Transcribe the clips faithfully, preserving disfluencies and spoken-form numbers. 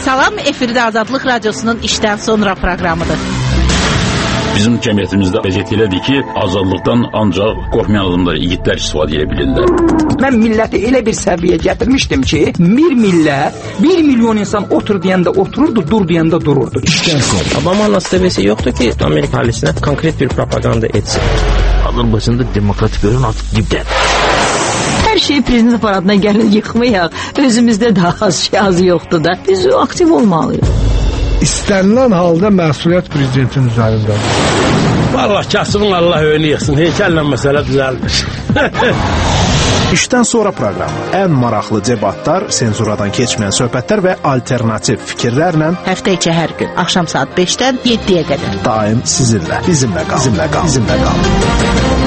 Salam, efirdə Azadlıq Radiosunun işdən sonra proqramıdır. Bizim cəmiyyətimizdə vəziyyət elədir ki, azadlıqdan ancaq qorxmayan adamlar, igidlər istifadə edə bilirlər. Mən milləti elə bir səviyyə gətirmişdim ki, bir millət, bir milyon insan otur deyəndə otururdu, dur deyəndə dururdu. Obama nasibesi yoxdur ki, Amerika halisinə konkret bir propaganda etsin. Azərbaycanda demokratik görün artıq dibdədir. Hər şey prezident aparatına gəlin yıxmayaq. Özümüzdə daha az şey az yoxdur da. Biz aktiv olmalıyıq. İstənilən halda məsuliyyət prezidentin üzərindədir. Vallahi kasıbın Allah önü yıxsın. Heykəllə məsələ düzəlmiş. İşdən sonra proqramı. Ən maraqlı debatlar, senzuradan keçməyən söhbətlər və alternativ fikirlərlə həftə içi hər gün axşam saat beşdən yeddiyə qədər daim sizinlə, bizimlə qal, bizimlə qal, bizimlə qal.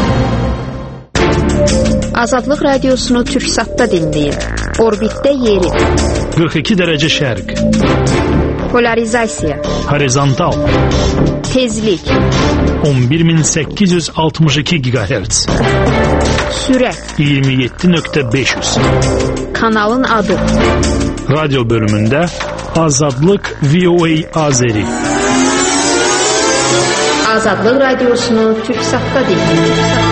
Azadlıq Radiosunu Türksatda dinləyin. Orbitdə yeri. qırx iki dərəcə şərq. Polarizasiya. Horizontal. Tezlik. on bir min səkkiz yüz altmış iki gigahertz. Sürət. iyirmi yeddi nöqtə beş yüz. Kanalın adı. Radyo bölümündə Azadlıq V O A Azeri. Azadlıq Radiosunu Türksatda dinləyin.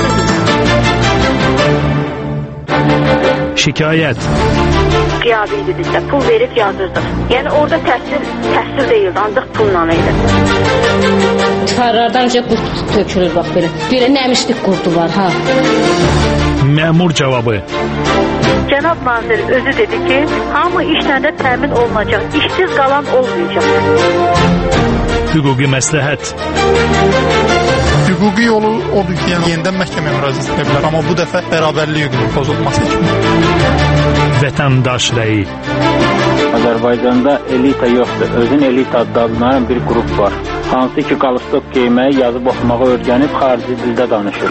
Şikayət. Qiyabiydi bizdə, pul verib yazırdı. Yəni orada təhsil, təhsil deyildi, ancaq pulla idi. Çıxarlardanca qurt tökülür, bax belə. Belə nəmişlik qurdu var, ha. Məmur cavabı. Cənab nazir özü dedi ki, hamı işlə də təmin olunacaq, işsiz qalan olmayacaq. Hüquqi məsləhət. Hüquqi yolu odur ki, yəni yenidən məhkəməyə müraciət edə bilər, amma bu dəfə bərabərlik hüququnun pozulması kimi. Vətəndaş rəyi. Azərbaycanda elita yoxdur, özün elita adlanan bir qrup var. Hansı ki, qalstok geyməyi, yazıb oxumağı öyrənib xarici dildə danışır.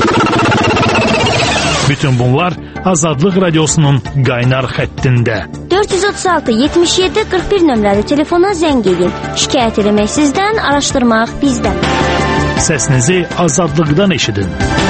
Bütün bunlar Azadlıq Radiosunun qaynar xəttində. dörd yüz otuz altı yetmiş yeddi qırx bir nömrəli telefona zəng edin. Şikayət eləmək sizdən, araşdırmaq bizdən. Səsinizi azadlıqdan eşidin.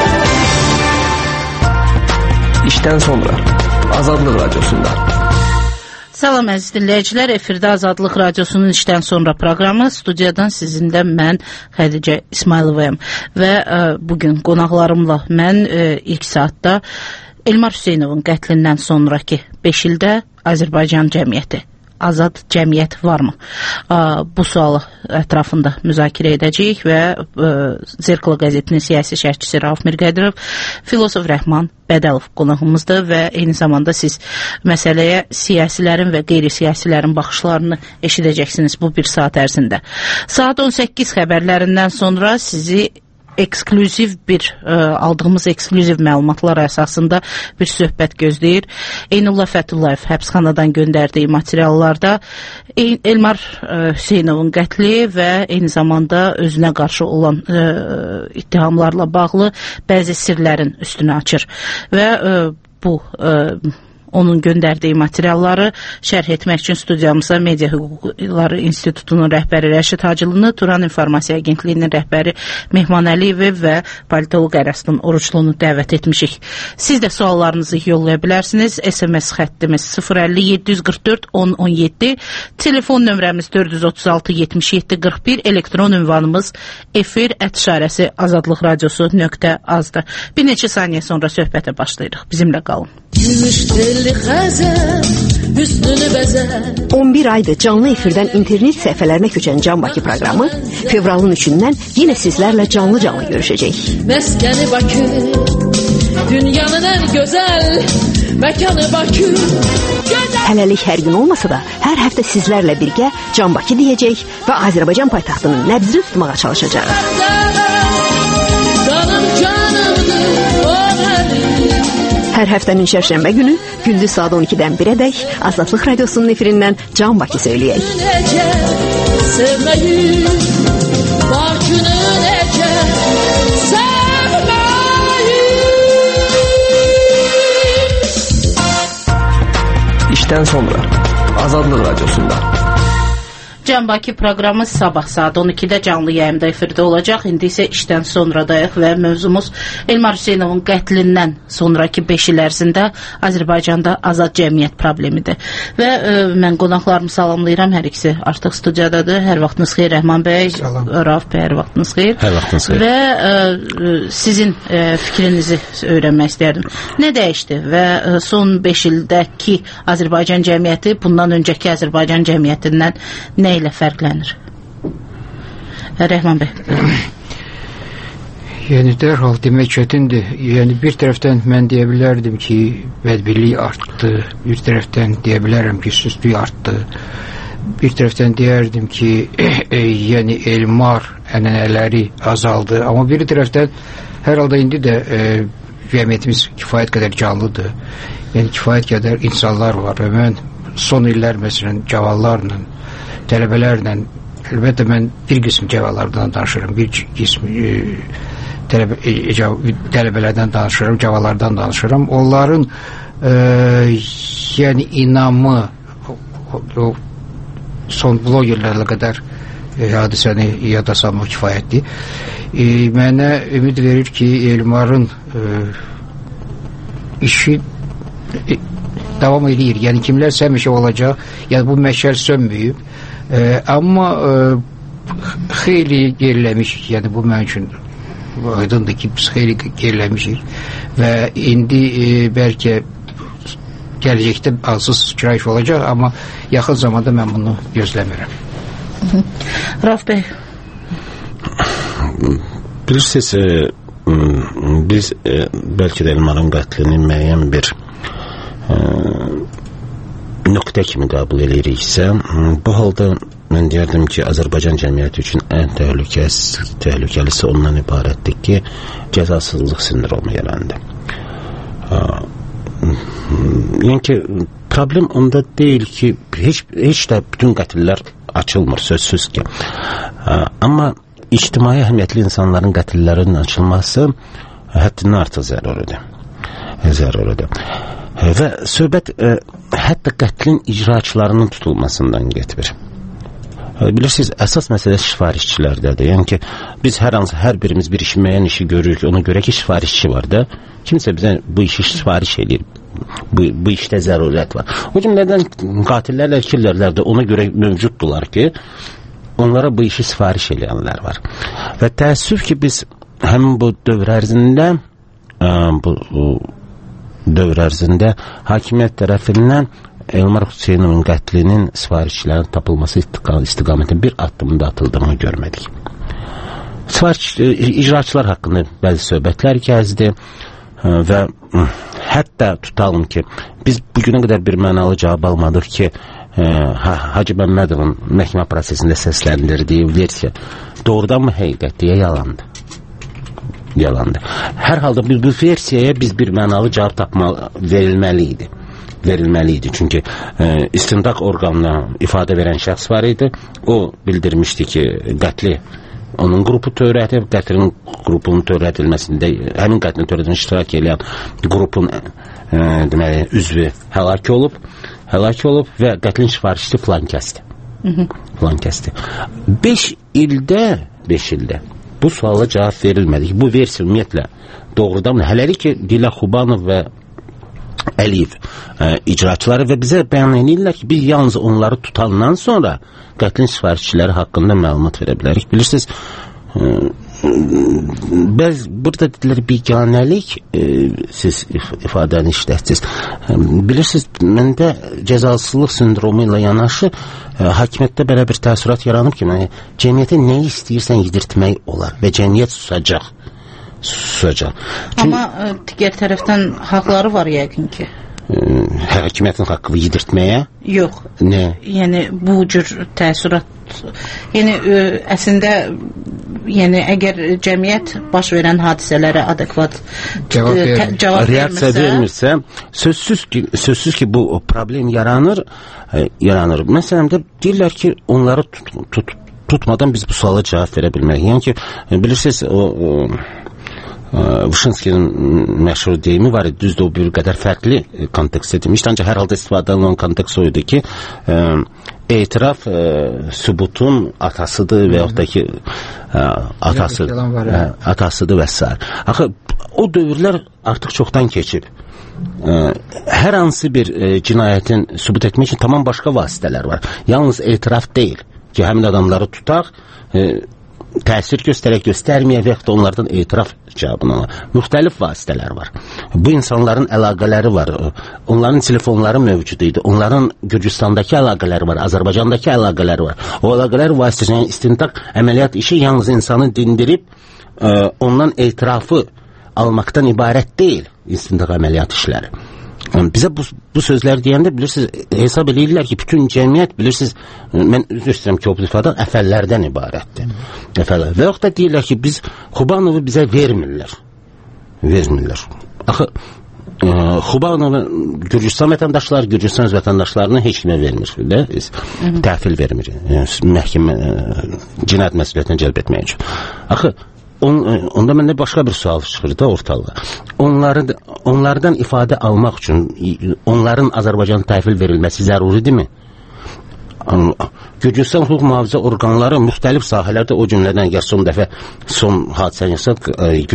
İşdən sonra Azadlıq Radiosunda. Salam əziz dinləyicilər, efirdə Azadlıq Radiosunun işdən sonra proqramı, studiyadan sizinlə mən Xədicə İsmayılovayam və ə, bugün qonaqlarımla mən ə, ilk saatda Elmar Hüseynovun qətlindən sonraki beş ildə Azərbaycan cəmiyyəti, azad cəmiyyət varmı? Ə, bu sualı ətrafında müzakirə edəcəyik və ə, Zirkla qəzetinin siyasi şərhçisi Rauf Mirqədirov, filosof Rəhman Bədəlov qonağımızdır və eyni zamanda siz məsələyə siyasilərin və qeyri-siyasilərin baxışlarını eşidəcəksiniz bu bir saat ərzində. Saat on səkkiz xəbərlərindən sonra sizi eksklüziv bir, ə, aldığımız eksklüziv məlumatlar əsasında bir söhbət gözləyir. Eynullah Fəthullayev həbsxanadan göndərdiyi materiallarda Elmar ə, Hüseynovun qətli və eyni zamanda özünə qarşı olan ə, ittihamlarla bağlı bəzi sirlərin üstünü açır və ə, bu ə, onun göndərdiyi materialları şərh etmək üçün studiyamıza Media Hüquqları İnstitutunun rəhbəri Rəşid Hacılını, Turan İnformasiya Agentliyinin rəhbəri Mehman Əliyev və politoloq Ərəstun Oruçlunu dəvət etmişik. Siz də suallarınızı yollaya bilərsiniz. S M S xəttimiz sıfır əlli yeddi yüz qırx dörd on on yeddi, telefon nömrəmiz dörd yüz otuz altı yetmiş yeddi qırx bir, elektron ünvanımız efir ət işarəsi azadlıq radiosu nöqtə azdır. Bir neçə saniyə sonra söhbətə başlayırıq. Bizimlə qalın. on bir aydır canlı efirdən internet səhifələrinə köçən Can Bakı proqramı fevralın üçündən yenə sizlərlə canlı-canlı görüşəcək. Məskəni Bakı, dünyanın ən gözəl məkanı Bakı. Hələlik hər gün olmasa da, hər həftə sizlərlə birgə Can Bakı deyəcək və Azərbaycan paytaxtının nəbzini tutmağa çalışacaq. Canım canımdır, o mənim. Hər həftənin şərşənbə günü gündüz saat on ikidən birədək Azadlıq Radiosunun efirindən Can Bakı söyləyək. Necə sevməyi, Bakını necə sevməyi. İşdən sonra Azadlıq Radiosunda. Can Bakı proqramı sabah saat on ikidə canlı yayımda efirdə olacaq. İndi isə işdən sonradayıq və mövzumuz Elmar Hüseynovun qətlindən sonraki beş il ərzində Azərbaycanda azad cəmiyyət problemidir. Və ə, mən qonaqlarımı salamlayıram. Hər ikisi artıq studiyadadır. Hər vaxtınız xeyir Rəhman bəy, Rauf bəy, hər vaxtınız xeyir. Hər vaxtınız xeyir. Və ə, sizin ə, fikrinizi öyrənmək istərdim. Nə dəyişdi və ə, son beş ildəki Azərbaycan cəmiyyəti bundan öncəki Azərbaycan cəmiyyətindən nə ilə fərqlənir? Rəhman bəy. Yəni dərhal demək çətindir. Yəni bir tərəfdən mən deyə bilərdim ki, bədbirlik artdı. Bir tərəfdən deyə bilərəm ki, süstlük artdı. Bir tərəfdən deyərdim ki, e, yəni elmar ənənələri azaldı. Amma bir tərəfdən hər halda indi də e, cəmiyyətimiz kifayət qədər canlıdır. Yəni kifayət qədər insanlar var və mən son illər məsələn cavanlarla, tələbələrlə, əlbəttə mən bir qism cavanlardan danışıram, bir qism e, tələbə, e, tələbələrdən danışıram, cavanlardan danışıram. Onların e, yəni inamı o, o son blogerlərlə qədər e, hadisəni yada salmaq kifayətdir. E, mənə ümid verir ki, Elmarın e, işi e, davam edir. Yəni kimlərsə həmişə olacaq. Yəni bu məşəl sönməyib. E, amma e, xeyli geriləmişik. Yəni bu mənim üçün aydındır ki, biz xeyli geriləmişik və indi e, bəlkə gələcəkdə azsız kirayiş olacaq, amma yaxın zamanda mən bunu gözləmirəm. Rauf bəy. Bilirsiniz, e, biz e, bəlkə də Elmarın qətlini müəyyən bir e, nöqtə kimi qəbul ediriksə, bu halda mən deyərdim ki, Azərbaycan cəmiyyəti üçün ən təhlükəsi, təhlükəlisi ondan ibarətdir ki, cəzasızlıq sindromu yarandı. Yəni ki, problem onda deyil ki, heç, heç də bütün qətillər açılmır, sözsüz ki. Amma ictimai əhəmiyyətli insanların qətillərinin açılması həddindən artıq zəruridir. Zəruridir. Və söhbət ə, hətta qətlin icraçılarının tutulmasından getmir. Bilirsiniz, əsas məsələ sifarişçilərdədir. Yəni ki, biz hər hansı, hər birimiz bir işi, müəyyən işi görürük, ona görə ki, sifarişçi var da, kimsə bizə bu işi sifariş edir, bu, bu işdə zərurət var. O cümlədən qatillərlə, killərlər də ona görə mövcuddular ki, onlara bu işi sifariş edənlər var. Və təəssüf ki, biz həmin bu dövr ərzində ə, bu, bu dövr ərzində hakimiyyət tərəfindən Elmar Hüseynovun qətlinin sifarişçilərin tapılması istiqamətində bir addımda atıldığını görmədik. Sifariş, icraçılar haqqında bəzi söhbətlər gəzdi və hətta tutalım ki, biz bugünə qədər bir mənalı cavab almadıq ki, Hacı Məmmədovun məhkəmə prosesində səsləndirdiyi versiya doğrudan mı həqiqətliyə yalandı? Yalandı. Hər halda bir, bir versiyaya biz bir mənalı cavab tapmalı, verilməli idi. Verilməli idi. Çünki e, istintaq orqanına ifadə verən şəxs var idi. O bildirmişdi ki, qətli onun qrupu törədib, qətlin qrupunun törədilməsində, həmin qətlin törədilməsində iştirak edən qrupun e, deməli, üzvü həlak olub, həlak olub və qətlin sifarişçisi filan kəsdi. Filan kəsdi. beş ildə, beş ildə bu suala cavab verilmədi. Bu versiya ümumiyyətlə doğrudan hələlik ki, Dilə Xubanov və Əliyev ə, icraçıları və bizə bəyan edirlər ki, biz yalnız onları tutandan sonra qətlin sifarişçiləri haqqında məlumat verə bilərik. Bilirsiniz, ə, bəz, burada dedilər biganəlik, ə, siz if ifadəni işlətdiniz. Bilirsiniz, məndə cəzasızlıq sindromu ilə yanaşı ə, hakimiyyətdə belə bir təəssürat yaranıb ki, yəni, cəmiyyətə nə istəyirsən yedirtmək olar və cəmiyyət susacaq. susacaq. Amma ə, digər tərəfdən haqları var yəqin ki. Ə, hakimiyyətin haqqı yedirtməyə? Yox. Nə? Yəni bu cür təəssürat, yəni ə, əslində yəni əgər cəmiyyət baş verən hadisələrə adekvat cavab, ə, cavab reaksiya vermirsə, sözsüz ki, sözsüz ki bu problem yaranır, ə, yaranır. Məsələn də deyirlər ki, onları tut, tut, tutmadan biz bu suala cavab verə bilməyik. Yəni ki, bilirsiniz o, o Vışinskinin məşhur deyimi var idi, düzdür o bir qədər fərqli kontekst edilmişdi, ancaq hər halda istifadə olunan kontekst o idi ki, e, etiraf e, sübutun atasıdır və yaxud da ki e, atası, e, atasıdır və s. Axı, o dövrlər artıq çoxdan keçib. E, hər hansı bir e, cinayətin sübut etmək üçün tamam başqa vasitələr var. Yalnız etiraf deyil ki, həmin adamları tutaq, e, təsir göstərək, göstərməyə və yaxud da onlardan etiraf cavabını alır. Müxtəlif vasitələr var. Bu insanların əlaqələri var. Onların telefonları mövcud idi. Onların Gürcüstandakı əlaqələri var. Azərbaycandakı əlaqələri var. O əlaqələr vasitəsilə istintaq əməliyyat işi yalnız insanı dindirib ə, ondan etirafı almaqdan ibarət deyil istintaq əməliyyat işləri. Bizə bu, bu sözlər deyəndə bilirsiniz, hesab edirlər ki, bütün cəmiyyət bilirsiniz, mən üzr istəyirəm ki, o ifadə əfəllərdən ibarətdir. Əfəllər. Və yaxud da deyirlər ki, biz Xubanovu bizə vermirlər. Vermirlər. Axı, e, Xubanovu Gürcüstan vətəndaşları, Gürcüstan vətəndaşlarını heç kimə vermir. Də? Təhvil vermir. Yəni, məhkəmə cinayət məsuliyyətinə cəlb etmək üçün. Axı, On, onda məndə başqa bir sual çıxır da ortalığa. Onları, onlardan ifadə almaq üçün onların Azərbaycan təhvil verilməsi zəruridirmi? Gürcüstan hüquq mühafizə orqanları müxtəlif sahələrdə, o cümlədən əgər son dəfə son hadisə yazsaq,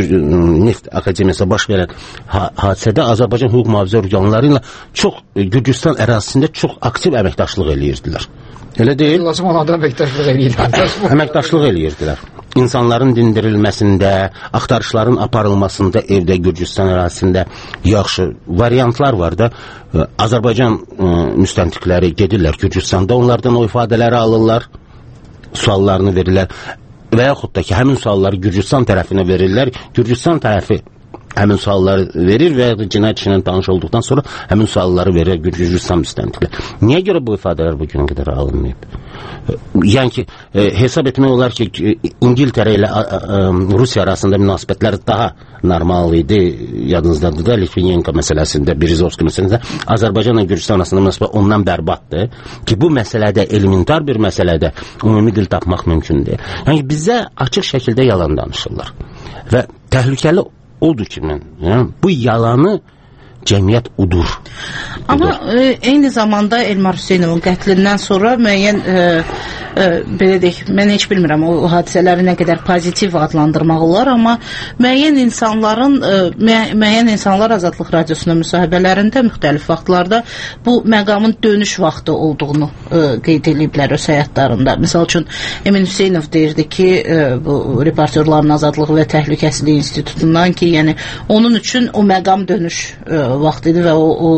Neft Akademiyasında baş verən hadisədə Azərbaycan hüquq mühafizə orqanları ilə çox Gürcüstan ərazisində çox aktiv əməkdaşlıq eləyirdilər. Elə deyil? Lazım olanda əməkdaşlıq eləyirdilər. Əməkdaşlıq eləyirdilər. İnsanların dindirilməsində, axtarışların aparılmasında evdə, Gürcüstan ərazisində yaxşı variantlar var da. Azərbaycan müstəntiqləri gedirlər Gürcüstanda, onlardan o ifadələri alırlar, suallarını verirlər və yaxud da ki, həmin sualları Gürcüstan tərəfinə verirlər. Gürcüstan tərəfi həmin sualları verir və cinayət işlə tanış olduqdan sonra həmin sualları verir Gürcüstan müstəntiqləri. Niyə görə bu ifadələr bugünə qədər alınmayıb? Yəni ki, e, hesab etmək olar ki, İngiltərə ilə a, a, Rusiya arasında münasibətlər daha normal idi. Yadınızdadır da, Litvinenko məsələsində, Berizovski məsələsində Azərbaycanla Gürcüstan arasında münasibət ondan bərbatdır ki, bu məsələdə, elementar bir məsələdə ümumi dil tapmaq mümkündür. Yəni bizə açıq şəkildə yalan danışırlar. Və təhlükəli odur ki, mən, yəni, bu yalanı cəmiyyət udur. Amma e, eyni zamanda Elmar Hüseynovun qətlindən sonra müəyyən e, e, belə deyək, mən heç bilmirəm o, o hadisələri nə qədər pozitiv adlandırmaq olar, amma müəyyən insanların e, müəyyən insanlar Azadlıq Radiosuna müsahibələrində müxtəlif vaxtlarda bu məqamın dönüş vaxtı olduğunu e, qeyd ediblər öz həyatlarında. Misal üçün Emin Hüseynov deyirdi ki, e, bu Reportyorların Azadlığı və Təhlükəsizliyi İnstitutundan ki, yəni onun üçün o məqam dönüş e, vaxt idi və o, o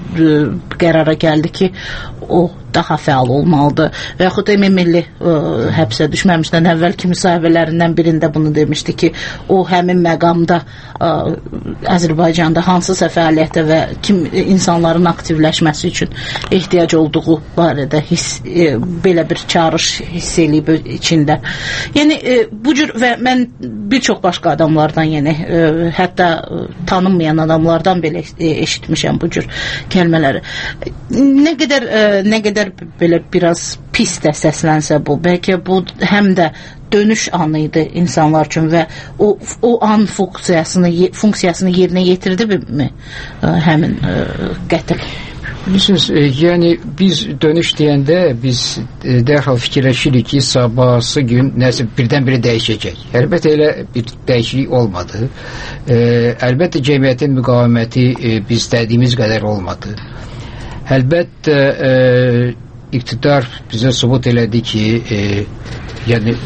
qərara gəldi ki, o daha fəal olmalıdır. Və yaxud Emin Milli ə, həbsə düşməmişdən əvvəlki müsahibələrindən birində bunu demişdi ki, o həmin məqamda ə, Azərbaycanda hansısa fəaliyyətə və kim insanların aktivləşməsi üçün ehtiyac olduğu barədə hiss, ə, belə bir çağırış hiss eləyib içində. Yəni ə, bu cür və mən bir çox başqa adamlardan, yəni ə, hətta ə, tanınmayan adamlardan belə ə, eşitmişəm bu cür kəlmələri. Nə qədər ə, nə qədər belə biraz pis də səslənsə bu, bəlkə bu həm də dönüş anı idi insanlar üçün və o, o an funksiyasını, funksiyasını yerinə yetirdi mi həmin ə, qətl? Bilirsiniz, e, yəni biz dönüş deyəndə biz e, dərhal fikirləşirik ki, sabahsı gün nəsə birdən-birə dəyişəcək. Əlbəttə elə bir dəyişiklik olmadı. E, əlbəttə cəmiyyətin müqaviməti e, biz istədiyimiz qədər olmadı. Əlbəttə e, iqtidar bizə sübut elədi ki, e, yəni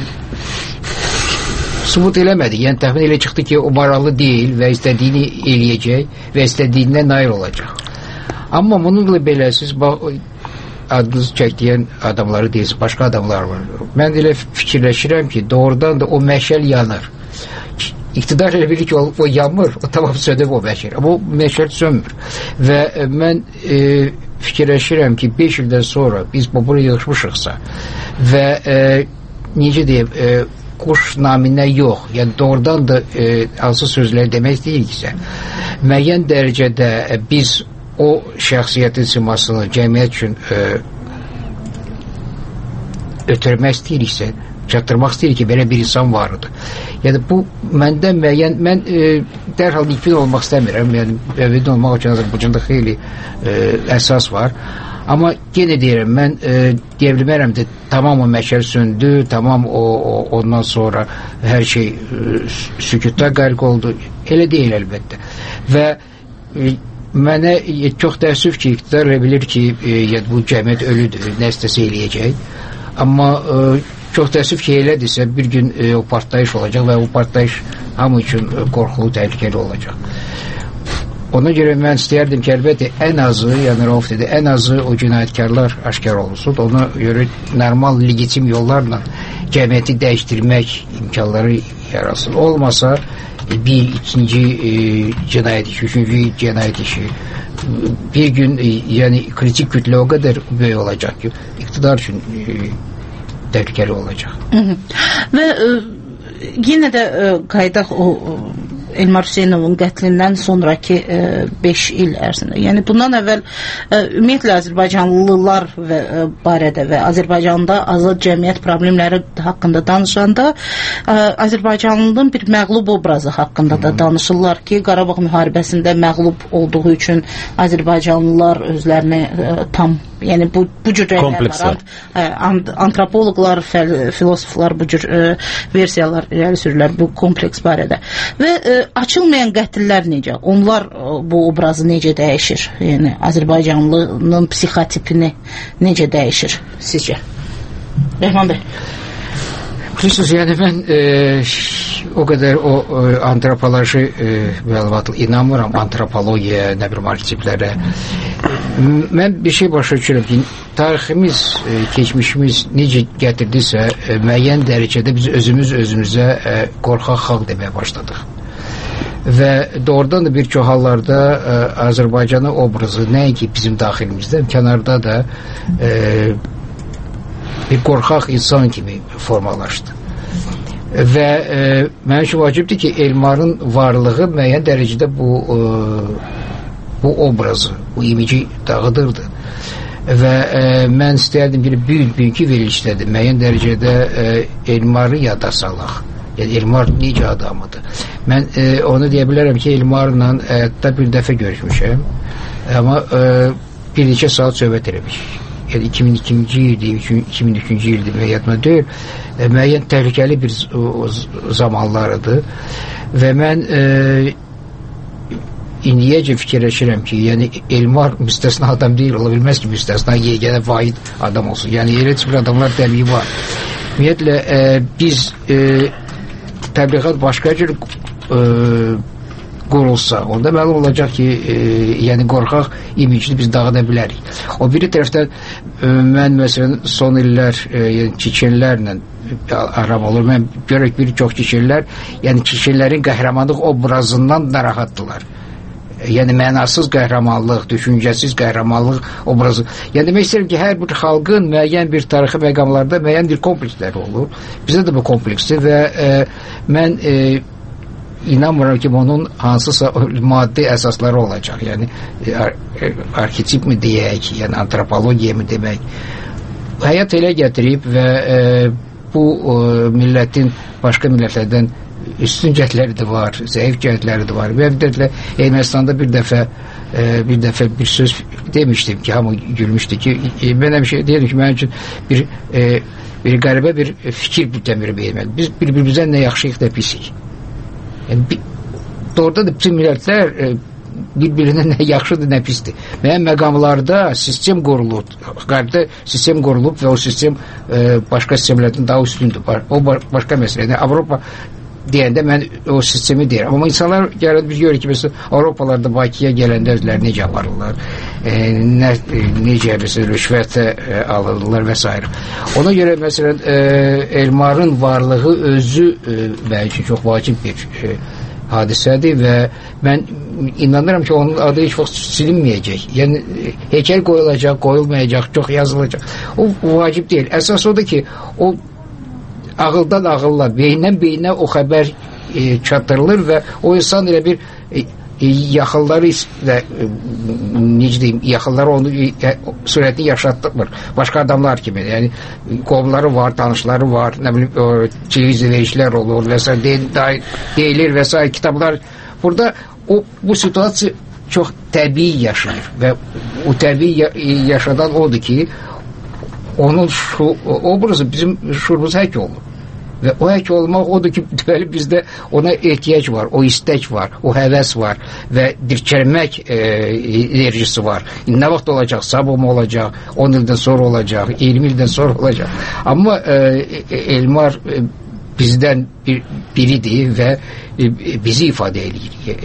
sübut eləmədi. Yəni təxmin elə çıxdı ki, o maraqlı deyil və istədiyini eləyəcək və istədiyindən nail olacaq. Amma bununla belə siz adınızı çəkdiyin adamları deyirsiniz, başqa adamlar var. Mən elə fikirləşirəm ki, doğrudan da o məşəl yanır. İqtidar elə bilir ki, o, o yanmır, o tamam sönüb o məşəl. Amma o məşəl sönmür. Və mən e, fikirləşirəm ki, beş ildən sonra biz bu buraya yığışmışıqsa və e, necə deyim, e, quş naminə yox, yəni doğrudan da e, hansı sözləri demək deyilsə, müəyyən dərəcədə e, biz o şəxsiyyətin simasını cəmiyyət üçün e, ötürmək istəyiriksə, çatdırmaq istəyirik ki, belə bir insan var idi. Yəni bu məndən müəyyən, mən e, dərhal likvid olmaq istəmirəm. Yəni əvvəldə olmaq üçün Azərbaycanda xeyli e, əsas var. Amma yenə deyirəm, mən e, deyə bilmərəm də tamam o məşəl söndü, tamam o, o ondan sonra hər şey e, sükutda qərq oldu. Elə deyil əlbəttə. Və e, mənə e, çox təəssüf ki, iqtidar bilir ki, e, yəni, bu cəmiyyət ölüdür, nə istəsə eləyəcək. Amma e, çox təəssüf ki, elədirsə bir gün e, o partlayış olacaq və o partlayış hamı üçün e, qorxulu, təhlükəli olacaq. Ona görə mən istəyərdim ki, əlbəttə ən azı, yəni Rauf dedi, ən azı o cinayətkarlar aşkar olunsun. Ona görə normal, legitim yollarla cəmiyyəti dəyişdirmək imkanları yarasın. Olmasa bir ikinci e, cinayət işi, üçüncü cinayət işi bir gün e, yəni kritik kütlə o qədər böyük olacaq ki, iqtidar üçün e, təhlükəli olacaq. Hı -hı. Və e, yenə də e, qaydaq o Elmar Hüseynovun qətlindən sonraki beş il ərzində. Yəni bundan əvvəl e, ümumiyyətlə Azərbaycanlılar və, e, barədə və Azərbaycanda azad cəmiyyət problemləri haqqında danışanda e, Azərbaycanlının bir məğlub obrazı haqqında da danışırlar ki, Qarabağ müharibəsində məğlub olduğu üçün Azərbaycanlılar özlərini e, tam, yəni bu, bu cür rəylər var. Ant, antropoloqlar, filosoflar bu cür e, versiyalar irəli sürürlər bu kompleks barədə. Və e, açılmayan qətillər necə? Onlar bu obrazı necə dəyişir? Yəni Azərbaycanlının psixotipini necə dəyişir sizcə? Rəhman bəy. Bilirsiniz, yəni mən e, o qədər o e, antropoloji e, məlumatla inanmıram, antropologiyaya, nə bir marketiplərə. Mən bir şey başa düşürəm ki, tariximiz, e, keçmişimiz necə gətirdisə, e, müəyyən dərəcədə biz özümüz özümüzə e, qorxaq xalq deməyə başladıq. Və doğrudan da bir çox hallarda e, Azərbaycanın obrazı nəinki bizim daxilimizdə, kənarda da e, bir qorxaq insan kimi formalaşdı. Və e, mənim üçün vacibdir ki, Elmarın varlığı müəyyən dərəcədə bu e, bu obrazı, bu imici dağıdırdı. Və e, mən istəyərdim ki, bugünkü verilişdə də müəyyən dərəcədə e, Elmarı yada salaq. Yəni Elmar necə adamıdır? Mən e, onu deyə bilərəm ki, Elmarla hətta bir dəfə görüşmüşəm. Amma e, bir neçə saat söhbət eləmişik. Yəni iki min ikinci ildi, iki min üçüncü ildi müəyyətmə deyil, e, müəyyən təhlükəli bir zamanlarıdır və mən e, indiyəcə fikirləşirəm ki, yəni Elmar müstəsna adam deyil, ola bilməz ki, müstəsna yeganə vahid adam olsun. Yəni elə bir adamlar təbii var. Ümumiyyətlə e, biz e, təbliğat başqa cür e, qurulsa, onda məlum olacaq ki, e, yəni qorxaq imicini biz dağıda bilərik. O biri tərəfdən e, mən məsələn son illər e, yəni çiçenlərlə aram olur. Mən görək bir çox çiçenlər, yəni çiçenlərin qəhrəmanlıq obrazından narahatdılar. Yəni mənasız qəhrəmanlıq, düşüncəsiz qəhrəmanlıq obrazı. Yəni demək istəyirəm ki, hər bir xalqın müəyyən bir tarixi məqamlarda müəyyən bir kompleksləri olur. Bizdə də bu kompleksdir və e, mən e, inanmıram ki, onun hansısa maddi əsasları olacaq. Yəni ar arxetip mi deyək, yəni antropologiya mı demək. Həyat elə gətirib və e, bu e, millətin başqa millətlərdən üstün cəhətləri də var, zəif cəhətləri də var. Və bir də Ermənistanda bir dəfə e, bir dəfə bir söz demişdim ki, hamı gülmüşdü ki, e, mən həmişə deyirdim ki, mənim üçün bir e, bir qəribə bir fikir təmiri verməli. Biz bir-birimizdən nə yaxşıyıq, nə pisik. Yəni, bir, doğruda da bütün millətlər e, bir-birindən nə yaxşıdır, nə pisdir. Mənim məqamlarda sistem qurulur, qərbdə sistem qurulub və o sistem e, başqa sistemlərdən daha üstündür. O başqa məsələ. Yəni, Avropa deyəndə mən o sistemi deyirəm. Amma insanlar gələn biz görürük ki, məsələn, Avropalarda Bakıya gələndə özləri necə aparırlar, e, nə, e, necə məsələn, rüşvətə e, alırlar və s. Ona görə məsələn e, Elmarın varlığı özü e, mənim üçün çox vacib bir e, hadisədir və mən inanıram ki, onun adı heç vaxt silinməyəcək. Yəni, heykəl qoyulacaq, qoyulmayacaq, çox yazılacaq. O vacib deyil. Əsas odur ki, o ağıldan ağılla, beyindən beyinə o xəbər e, çatdırılır və o insan elə bir e, yaxınları da necə deyim, yaxınları onu sürətini yaşatdırmır. Başqa adamlar kimi. Yəni qovları var, tanışları var, nə bilim televiziyonlar olur və s. deyilir və s. kitablar. Burada o bu situasiya çox təbii yaşayır və o təbii yaşadan odur ki, onun şu obrazı bizim şuurumuz həkk olunur. Və o həkk olmaq odur ki, deməli bizdə ona ehtiyac var, o istək var, o həvəs var və dirçəlmək e, enerjisi var. Nə vaxt olacaq? Sabah mı olacaq? on ildən sonra olacaq? iyirmi ildən sonra olacaq? Amma e, Elmar e, bizdən bir, biridir və e, bizi ifadə edir.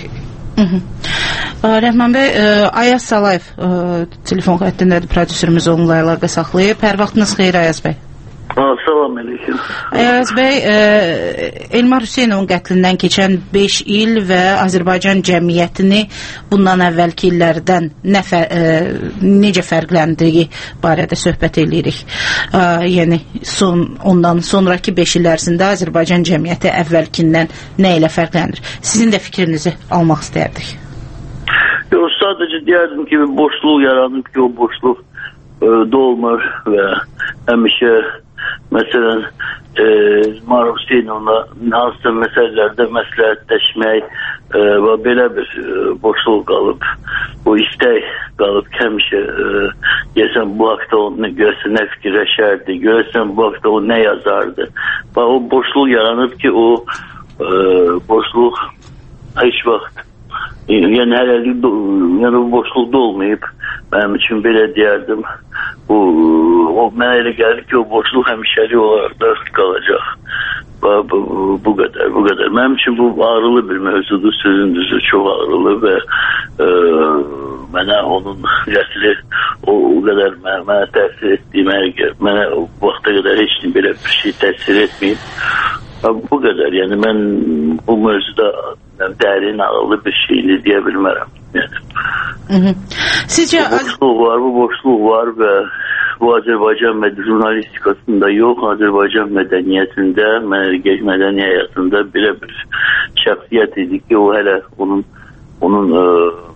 Rəhman bəy, Ayaz Salayev telefon xəttindədir, prodüserimiz onunla əlaqə saxlayıb. Hər vaxtınız xeyir Ayaz bəy. Salam əleykum. Ayaz bəy, Elmar Hüseynovun qətlindən keçən beş il və Azərbaycan cəmiyyətini bundan əvvəlki illərdən nə fə, necə fərqləndiyi barədə söhbət edirik. Yəni son, ondan sonraki beş il ərzində Azərbaycan cəmiyyəti əvvəlkindən nə ilə fərqlənir? Sizin də fikrinizi almaq istərdik. Yo, sadəcə deyərdim ki, boşluq yaranıb ki, o boşluq e, dolmur və həmişə məsələn e, Elmar Hüseynovla hansısa məsələlərdə məsləhətləşmək e, və belə bir e, boşluq qalıb, o istək qalıb ki, həmişə e, görəsən bu haqda o görəsən nə fikirləşərdi, görəsən bu haqda o nə yazardı və o boşluq yaranıb ki, o e, boşluq heç vaxt yəni hələlik yəni bu boşluqda olmayıb. Mənim üçün belə deyərdim. Bu, o, mənə elə gəlir ki, o boşluq həmişəlik olaraq da qalacaq. Bu, bu, bu qədər, bu qədər. Mənim üçün bu ağrılı bir mövzudur, sözün düzü çox ağrılı və e, mənə onun qətli o, o qədər mənə, mənə təsir etdiyi, mənə, mənə o vaxta qədər heç belə bir şey təsir etməyib. Bu qədər, yəni mən bu mövzuda dərin ağırlı bir şeyini deyə bilmərəm. Yəni. Hı -hı. Sizcə... Bu boşluq var, bu boşluq var və bu Azərbaycan jurnalistikasında yox, Azərbaycan mədəniyyətində, mədəni həyatında belə bir şəxsiyyət idi ki, o hələ onun onun ə,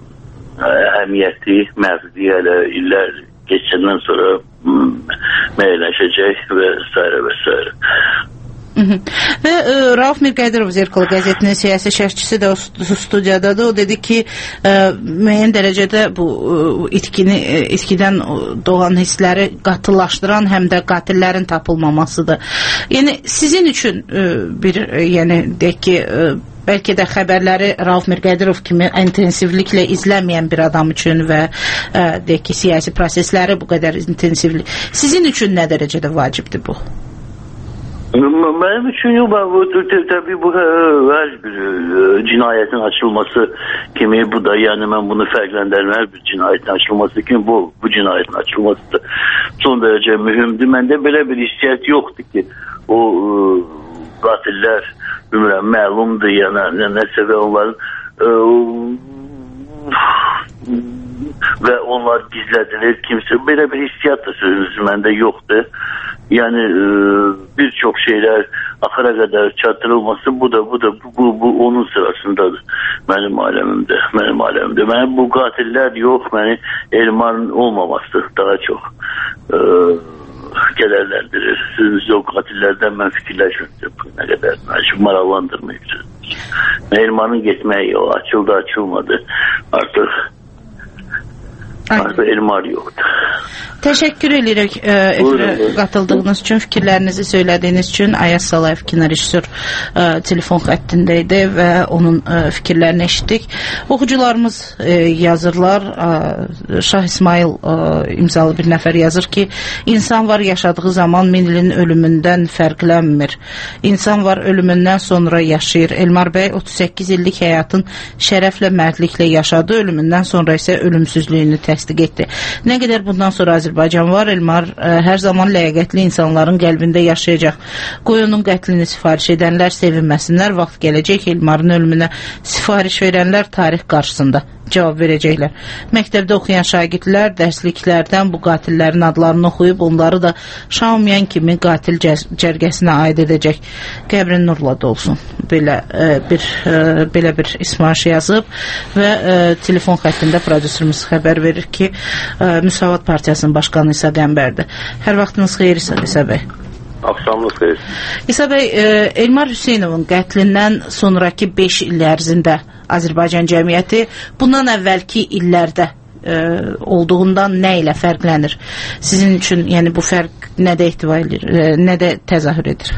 əhəmiyyəti, mərzi hələ illər keçəndən sonra müəyyənləşəcək və s. və s. Hı -hı. Və e, Rauf Mirqədirov Zirkılı qəzetinin siyasi şərhçisi də o studiyadadır. O dedi ki, e, müəyyən dərəcədə bu e, itkini, e, itkidən doğan hissləri qatılaşdıran həm də qatillərin tapılmamasıdır. Yəni sizin üçün e, bir e, yəni deyək ki, e, bəlkə də xəbərləri Rauf Mirqədirov kimi intensivliklə izləməyən bir adam üçün və e, deyək ki, siyasi prosesləri bu qədər intensivli. Sizin üçün nə dərəcədə vacibdir bu? Mənim üçün yox, bu, təbii bu hər bir cinayətin açılması kimi, bu da yəni mən bunu fərqləndirəm, hər bir cinayətin açılması kimi bu, bu cinayətin açılması da son dərəcə mühümdür. Məndə belə bir hissiyat yoxdur ki, o qatillər bilmirəm, məlumdur, yəni nəsə və onların ə, və onlar gizlədilir kimsə, belə bir hissiyat da sözünüzü məndə yoxdur. Yəni e, bir çox şeylər axıra qədər çatdırılması bu da bu da bu, bu, bu onun sırasındadır mənim aləmimdə, mənim aləmimdə. Mənim bu qatillər yox, məni Elmarın olmaması daha çox e, kədərləndirir. Siz o qatillərdən mən fikirləşmirəm nə qədər, mən maraqlandırmayıb. Elmarın getməyi o açıldı, açılmadı. Artıq artıq Elmar yoxdur. Təşəkkür edirik e, efirə qatıldığınız üçün, fikirlərinizi söylədiyiniz üçün. Ayaz Salayev kinarejissor e, telefon xəttində idi və onun e, fikirlərini eşitdik. Oxucularımız e, yazırlar, e, Şah İsmail e, imzalı bir nəfər yazır ki, insan var yaşadığı zaman min ilin ölümündən fərqlənmir. İnsan var ölümündən sonra yaşayır. Elmar bəy otuz səkkiz illik həyatın şərəflə, mərdliklə yaşadı, ölümündən sonra isə ölümsüzlüyünü təsdiq etdi. Nə qədər bundan sonra Azərbaycan var, Elmar ə, hər zaman ləyaqətli insanların qəlbində yaşayacaq. Qoy onun qətlini sifariş edənlər sevinməsinlər, vaxt gələcək Elmarın ölümünə sifariş verənlər tarix qarşısında cavab verəcəklər. Məktəbdə oxuyan şagirdlər dərsliklərdən bu qatillərin adlarını oxuyub onları da Şaumyan kimi qatil cərgəsinə aid edəcək. Qəbrin nurla dolsun. Belə e, bir e, belə bir ismarış yazıb və e, telefon xəttində prodüserimiz xəbər verir ki, e, Müsavat Partiyasının başqanı İsa Qəmbərdir. Hər vaxtınız xeyir İsa, İsa bəy. Axşamınız xeyir. İsa bəy, e, Elmar Hüseynovun qətlindən sonraki beş il ərzində Azərbaycan cəmiyyəti bundan əvvəlki illərdə e, olduğundan nə ilə fərqlənir? Sizin üçün yəni bu fərq nədə ehtiva edir, e, nədə təzahür edir?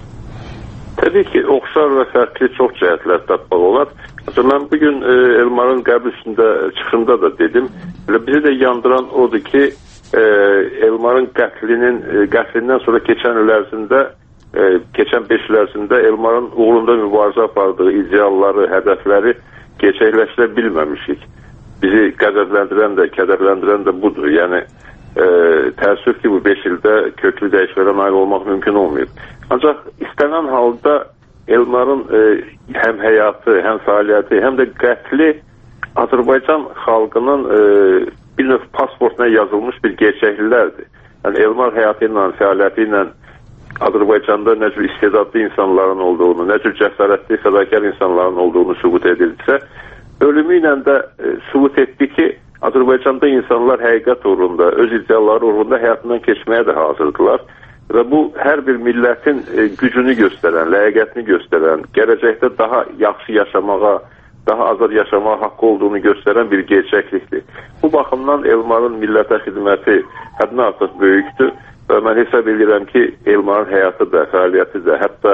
Təbii ki, oxşar və fərqli çox cəhətlər tapmaq olar. Mən bugün e, Elmarın qəbri üstündə çıxımda da dedim. Bizi də yandıran odur ki, e, Elmarın qətlinin e, qətlindən sonra keçən il ərzində Ee, keçən beş il ərzində Elmarın uğrunda mübarizə apardığı idealları, hədəfləri gerçəkləşdirə bilməmişik. Bizi qəzəbləndirən də, kədərləndirən də budur. Yəni e, təəssüf ki, bu beş ildə köklü dəyişikliyə nail olmaq mümkün olmayıb. Ancaq istənilən halda Elmarın e, həm həyatı, həm fəaliyyəti, həm də qətli Azərbaycan xalqının e, bir növ pasportuna yazılmış bir gerçəkliklərdir. Yəni Elmar həyatı ilə, fəaliyyəti ilə Azərbaycanda nə cür istedadlı insanların olduğunu, nə cür cəsarətli, fədakar insanların olduğunu sübut edildisə, ölümü ilə də e, sübut etdi ki, Azərbaycanda insanlar həqiqət uğrunda, öz idealları uğrunda həyatından keçməyə də hazırdılar. Və bu, hər bir millətin e, gücünü göstərən, ləyaqətini göstərən, gələcəkdə daha yaxşı yaşamağa, daha azad yaşamağa haqqı olduğunu göstərən bir gerçəklikdir. Bu baxımdan Elmarın millətə xidməti həddən artıq böyükdür. Və mən hesab edirəm ki, Elmarın həyatı da, fəaliyyəti də, hətta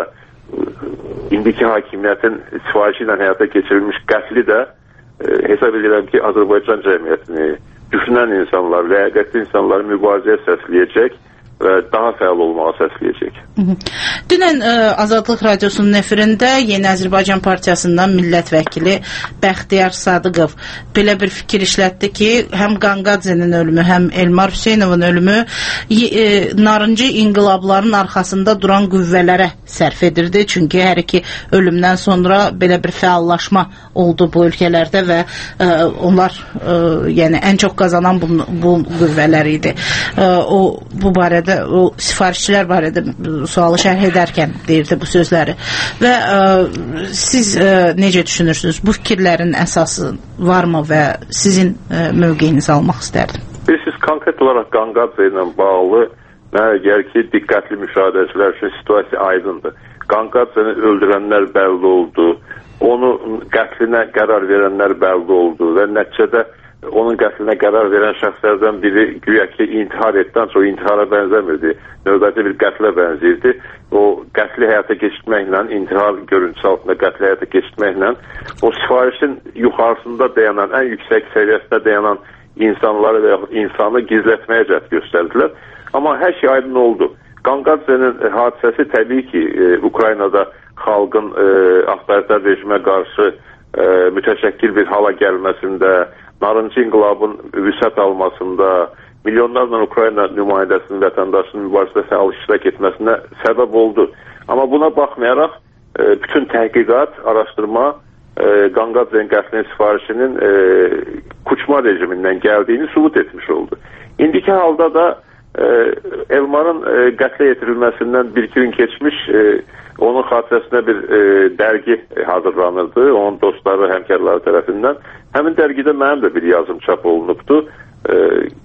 indiki hakimiyyətin sifarişi ilə həyata keçirilmiş qətli də e, hesab edirəm ki, Azərbaycan cəmiyyətini, düşünən insanlar, ləyaqətli insanları mübarizəyə səsləyəcək və daha fəal olmağa səsləyəcək. Dünən ə, Azadlıq Radiosunun efirində Yeni Azərbaycan Partiyasından millət vəkili Bəxtiyar Sadıqov belə bir fikir işlətdi ki, həm Qanqadzenin ölümü, həm Elmar Hüseynovun ölümü e, narıncı inqilabların arxasında duran qüvvələrə sərf edirdi. Çünki hər iki ölümdən sonra belə bir fəallaşma oldu bu ölkələrdə və ə, onlar ə, yəni ən çox qazanan bu, bu qüvvələr idi. Ə, o bu barədə o sifarişçilər barədə sualı şərh edərkən deyirdi bu sözləri. Və ə, siz ə, necə düşünürsünüz? Bu fikirlərin əsası varmı və sizin ə, mövqeyinizi almaq istərdim. Siz konkret olaraq Qanqadze ilə bağlı mənə gəlir ki, diqqətli müşahidəçilər üçün situasiya aydındır. Qanqadzeni öldürənlər bəlli oldu, onu qətlinə qərar verənlər bəlli oldu və nəticədə onun qətlinə qərar verən şəxslərdən biri güya ki, intihar etdən sonra intihara bənzəmirdi. Növbəti bir qətlə bənzirdi. O qətli həyata keçirməklə, intihar görüntüsü altında qətli həyata keçirməklə o sifarişin yuxarısında dayanan, ən yüksək səviyyəsində dayanan insanları və yaxud insanı gizlətməyə cəhd göstərdilər. Amma hər şey aydın oldu. Qanqadzenin hadisəsi təbii ki, e, Ukraynada xalqın e, avtoritar rejimə qarşı e, mütəşəkkil bir hala gəlməsində, narıncı inqilabın vüsət almasında, milyonlarla Ukrayna nümayəndəsinin, vətəndaşının mübarizədə fəal iştirak etməsinə səbəb oldu. Amma buna baxmayaraq e, bütün təhqiqat, araşdırma e, Qanqadzenin qətlinin sifarişinin e, Kuçma rejimindən gəldiyini sübut etmiş oldu. İndiki halda da e, Elmarın e, qətlə yetirilməsindən bir iki gün keçmiş, e, onun xatirəsinə bir e, dərgi hazırlanırdı, onun dostları, həmkarları tərəfindən. Həmin dərgidə mənim də bir yazım çap olunubdu. E,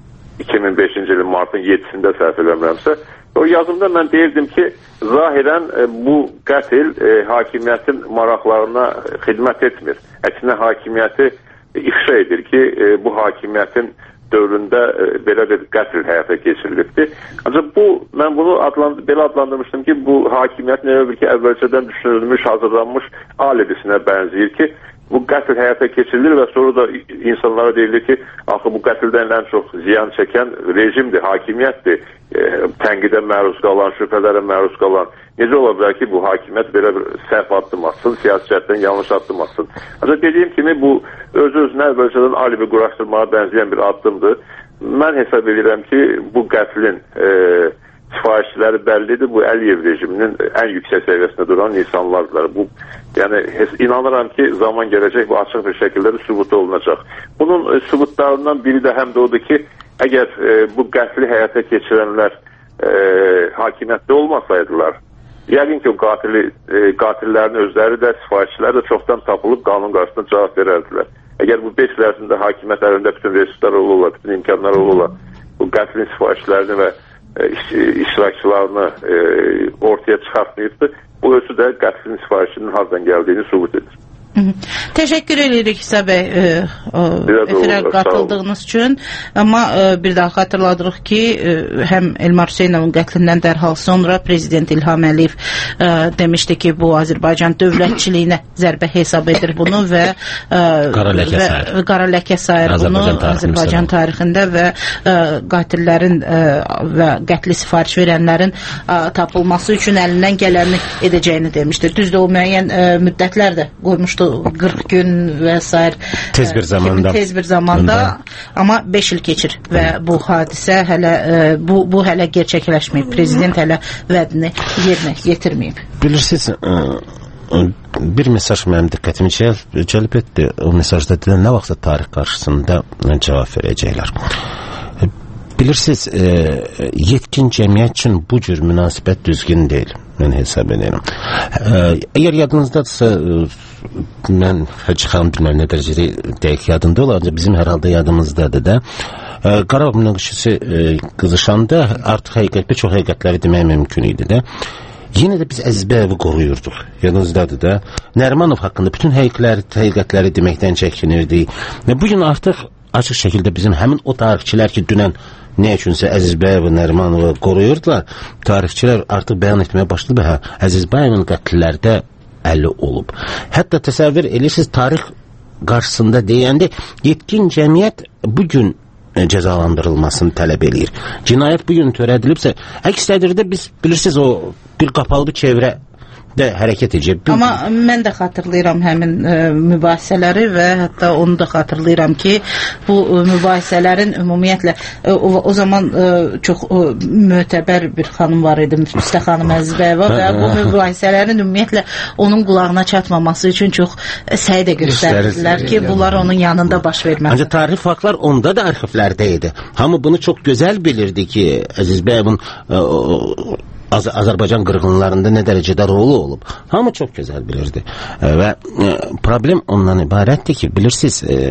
iki min beşinci ilin martın yedisində səhv eləmirəmsə. O yazımda mən deyirdim ki, zahirən e, bu qətil e, hakimiyyətin maraqlarına xidmət etmir. Əksinə hakimiyyəti ifşa edir ki, e, bu hakimiyyətin dövründə e, belə bir qətl həyata keçirilibdir. Ancaq bu, mən bunu adland belə adlandırmışdım ki, bu hakimiyyətin elə bir ki, əvvəlcədən düşünülmüş, hazırlanmış alibisinə bənzəyir ki, bu qətl həyata keçirilir və sonra da insanlara deyilir ki, axı bu qətldən ən çox ziyan çəkən rejimdir, hakimiyyətdir, e, tənqidə məruz qalan, şübhələrə məruz qalan. Necə ola bilər ki, bu hakimiyyət belə bir səhv addım atsın, siyasi cəhətdən yanlış addım atsın. Ancaq dediyim kimi, bu öz-özünə əvvəlcədən alibi quraşdırmağa bənzəyən bir addımdır. Mən hesab edirəm ki, bu qətlin e, sifarişləri bəllidir. Bu Əliyev rejiminin ən yüksək səviyyəsində duran insanlardır. Bu, yəni inanıram ki, zaman gələcək bu açıq bir şəkildə də sübut olunacaq. Bunun e, sübutlarından biri də həm də odur ki, əgər e, bu qətli həyata keçirənlər e, hakimiyyətdə olmasaydılar, yəqin ki, o qatili, e, qatillərin özləri də, sifarişçilər də çoxdan tapılıb qanun qarşısında cavab verərdilər. Əgər bu beş il ərzində hakimiyyət əlində bütün resurslar ola, bütün imkanlar ola, bu qətlin sifarişlərini və e, iş, iştirakçılarını e, ortaya çıxartmayıbdır, bu özü də qətlin sifarişinin hardan gəldiyini sübut edir. Teşekkür edirik İsa Bey e, efirə qatıldığınız üçün. Amma e, bir daha xatırladırıq ki, e, həm Elmar Hüseynovun qətlindən dərhal sonra Prezident İlham Əliyev e, demişdi ki, bu Azərbaycan dövlətçiliyinə zərbə hesab edir bunu və e, qara ləkə sayır, və, qara ləkə sayır bunu Azərbaycan tarixində və e, qatillərin e, və qətli sifariş verənlərin e, tapılması üçün əlindən gələni edəcəyini demişdi. Düzdür, o müəyyən e, müddətlər də qoymuşdu, qırx gün və s. Tez bir zamanda. Tez bir zamanda, amma beş il keçir və bu hadisə hələ bu bu hələ gerçəkləşməyib. Prezident hələ vədini yerinə yetirməyib. Bilirsiniz, bir mesaj mənim diqqətimi cəlb etdi. O mesajda deyilən nə vaxtsa tarix qarşısında cavab verəcəklər. Bilirsiniz, yetkin cəmiyyət üçün bu cür münasibət düzgün deyil. Mən hesab edirəm. Əgər yadınızdadırsa, mən Hacı xanım bilməm nə dərəcədə dəqiq yadında olar, bizim hər halda yadımızdadır da. Qarabağ münaqişəsi qızışanda artıq həqiqət, bir çox həqiqətləri demək mümkün idi də. Yenə də biz Əziz Bəyevi qoruyurduq. Yadınızdadır da. Nərimanov haqqında bütün həqiqətləri, həqiqətləri deməkdən çəkinirdik. Və bu gün artıq açıq şəkildə bizim həmin o tarixçilər ki, dünən nə üçünsə Əziz Bəyevi, Nərimanovu qoruyurdular, tarixçilər artıq bəyan etməyə başladı. Hə, Əziz Bəyevin qətllərdə əli olub. Hətta təsəvvür edirsiniz, tarix qarşısında deyəndə yetkin cəmiyyət bugün cəzalandırılmasını tələb eləyir. Cinayət bugün törədilibsə, əks təqdirdə biz bilirsiniz o bir qapalı bir çevrə də hərəkət edəcək. Amma mən də xatırlayıram həmin e, mübahisələri və hətta onu da xatırlayıram ki, bu e, mübahisələrin ümumiyyətlə e, o, o zaman e, çox e, mötəbər bir xanım var idi, Müstə xanım Əzizbəyeva və bu mübahisələrin ümumiyyətlə onun qulağına çatmaması üçün çox səy də göstərdilər ki, bunlar onun yanında baş verməz. Ancaq tarixi faktlar onda da arxivlərdə idi. Hamı bunu çox gözəl bilirdi ki, Əzizbəyevin e, Az Azərbaycan qırğınlarında nə dərəcədə rolu olub. Hamı çox gözəl bilirdi. E, və e, problem ondan ibarətdir ki, bilirsiniz, e,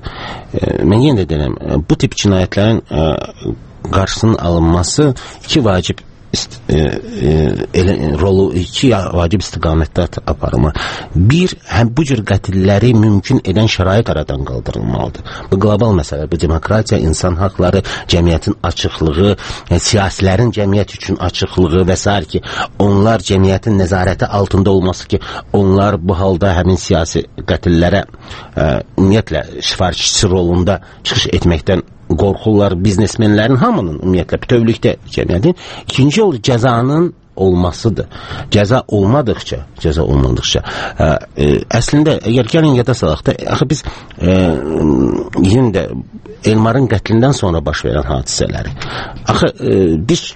e, mən yenə də deyirəm, bu tip cinayətlərin e, qarşısının alınması iki vacib E, e, ele, rolu iki vacib istiqamətdə aparılma. Bir, həm bu cür qətilləri mümkün edən şərait aradan qaldırılmalıdır. Bu qlobal məsələ, bu demokratiya, insan haqları, cəmiyyətin açıqlığı, yəni, siyasilərin cəmiyyət üçün açıqlığı və s. ki, onlar cəmiyyətin nəzarəti altında olması ki, onlar bu halda həmin siyasi qətillərə e, ümumiyyətlə sifarişçi rolunda çıxış etməkdən qorxurlar, biznesmenlərin hamının ümumiyyətlə bütövlükdə cəmiyyətin. İkinci yol cəzanın olmasıdır. Cəza olmadıqca, cəza olmadıqca ə, ə, əslində, əgər gəlin yada salaq da, axı biz ə, yenə də Elmarın qətlindən sonra baş verən hadisələri. Axı ə, biz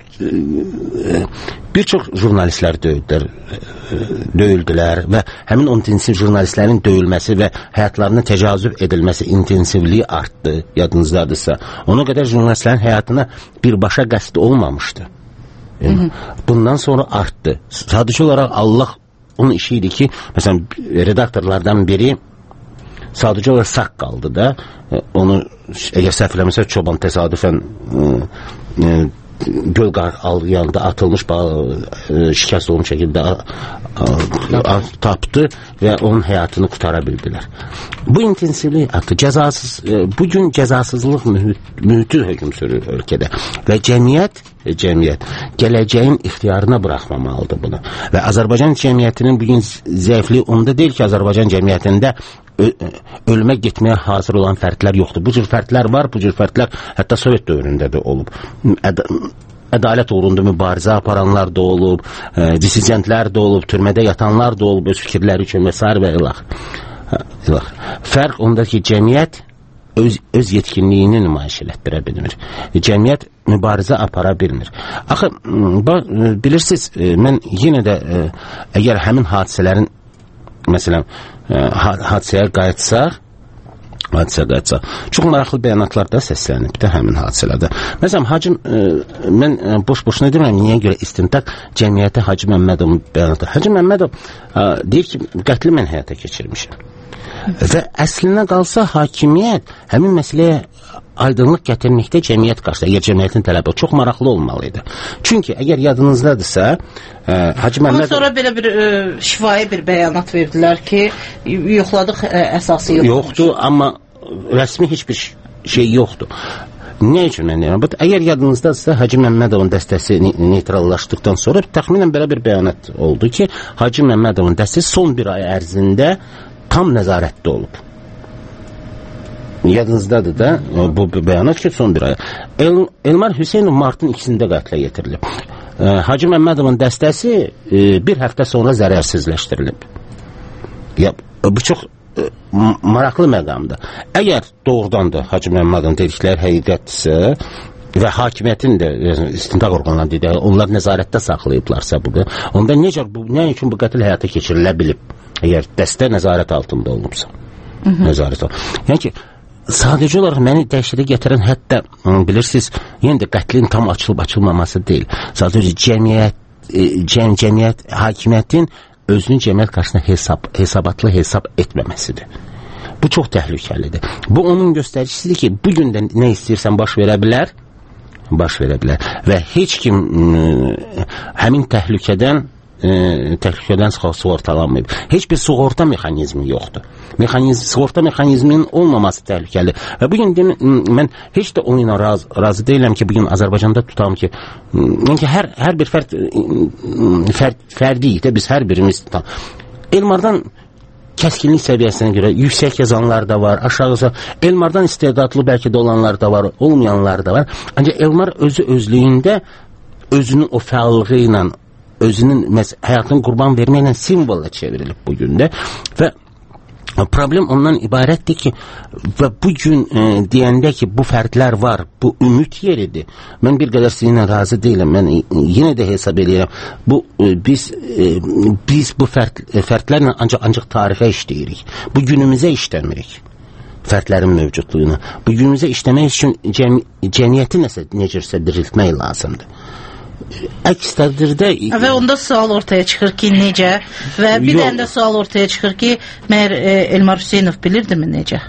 ə, bir çox jurnalistlər döyüldülər, döyüldülər və həmin o intensiv jurnalistlərin döyülməsi və həyatlarına təcavüz edilməsi intensivliyi artdı, yadınızdadırsa. Ona qədər jurnalistlərin həyatına birbaşa qəsd olmamışdı. Yəni, bundan sonra artdı. Sadəcə olaraq Allah onun işi idi ki, məsələn, redaktorlardan biri sadəcə olaraq sağ qaldı da, onu, əgər səhv eləmirsə, çoban təsadüfən e, göl yanında atılmış şikəst olmuş şəkildə tapdı və onun həyatını qutara bildilər. Bu intensivlik artdı. Cəzasız, bugün cəzasızlıq mühiti hökm sürür ölkədə və cəmiyyət cəmiyyət gələcəyin ixtiyarına buraxmamalıdır bunu. Və Azərbaycan cəmiyyətinin bugün zəifliyi onda deyil ki, Azərbaycan cəmiyyətində ölümə getməyə hazır olan fərdlər yoxdur. Bu cür fərdlər var, bu cür fərdlər hətta Sovet dövründə də olub. Əd ədalət uğrunda mübarizə aparanlar da olub, e, dissidentlər də olub, türmədə yatanlar da olub, öz fikirləri üçün və s. və ilax. ilax. Fərq onda ki, cəmiyyət öz, öz yetkinliyini nümayiş elətdirə bilmir. Cəmiyyət mübarizə apara bilmir. Axı bilirsiniz, mən yenə də əgər həmin hadisələrin məsələn hadisəyə qayıtsaq, hadisə qayıtsaq, çox maraqlı bəyanatlar da səslənib də həmin hadisələrdə. Məsələn, Hacı, mən boş-boşuna demirəm, niyə görə istintaq cəmiyyəti Hacı Məmmədovun bəyanatı. Hacı Məmmədov deyir ki, qətli mən həyata keçirmişəm. Və əslinə qalsa hakimiyyət həmin məsələyə aydınlıq gətirməkdə cəmiyyət qarşısında, əgər cəmiyyətin tələbi çox maraqlı olmalıydı. Çünki əgər yadınızdadırsa, ə, Hacı Məmmədov... Ondan sonra belə bir ə, şifahi bir bəyanat verdilər ki, yoxladıq, ə, əsası yoxdur. Yoxdur, amma rəsmi heç bir şey yoxdur. Nə üçün mən deyirəm? Əgər yadınızdadırsa, Hacı Məmmədovun dəstəsi neytrallaşdıqdan sonra təxminən belə bir bəyanat oldu ki, Hacı Məmmədovun dəstəsi son bir ay ərzində tam nəzarətdə olub. Yadınızdadır da bu bəyanat ki, son bir ay. El, Elmar Hüseynov martın ikisində qətlə yetirilib. E, Hacı Məmmədovun dəstəsi e, bir həftə sonra zərərsizləşdirilib. Ya, bu çox e, maraqlı məqamdır. Əgər doğrudan da Hacı Məmmədovun dedikləri həqiqətdirsə və hakimiyyətin də istintaq orqanları deyə, onlar nəzarətdə saxlayıblarsa bunu, onda necə bu, nə üçün bu qətl həyata keçirilə bilib? Əgər dəstə nəzarət altında olunubsa. Nəzarət altında. Yəni ki, sadəcə olaraq məni dəhşətə gətirən, hətta bilirsiniz, yenə də qətlin tam açılıb açılmaması deyil. Sadəcə cəmiyyət, cəm, cəmiyyət, hakimiyyətin özünün cəmiyyət qarşısında hesab, hesabatlı hesab etməməsidir. Bu çox təhlükəlidir. Bu onun göstəricisidir ki, bugün də nə istəyirsən baş verə bilər, baş verə bilər. Və heç kim həmin təhlükədən E, təhlükədən sığortalanmayıb. Heç bir sığorta mexanizmi yoxdur. Mexanizm, sığorta mexanizminin olmaması təhlükəli. Və bugün demin, mən heç də onunla razı, razı deyiləm ki, bugün Azərbaycanda tutam ki, yəni hər, hər bir fərd, fərd fərdiyik də biz hər birimiz tutam. Elmardan kəskinlik səviyyəsinə görə yüksək yazanlar da var, aşağısa Elmardan istedadlı bəlkə də olanlar da var, olmayanlar da var. Ancaq Elmar özü özlüyündə özünün o fəallığı ilə özünün həyatını qurban verməklə simvolla çevrilib bugün də və problem ondan ibarətdir ki, və bugün e, deyəndə ki, bu fərdlər var, bu ümid yeridir. Mən bir qədər sizinlə razı deyiləm. Mən e, yenə də hesab edirəm. Bu e, biz e, biz bu fərd, e, fərdlərlə ancaq ancaq tarixə işləyirik. Bu günümüzə işləmirik. Fərdlərin mövcudluğuna. Bu günümüzə işləmək üçün cəm, cəmiyyəti nəsə necəsə diriltmək lazımdır. Əks təqdirdə və onda sual ortaya çıxır ki, necə və bir dənə də sual ortaya çıxır ki, məyər e, Elmar Hüseynov bilirdimi necə?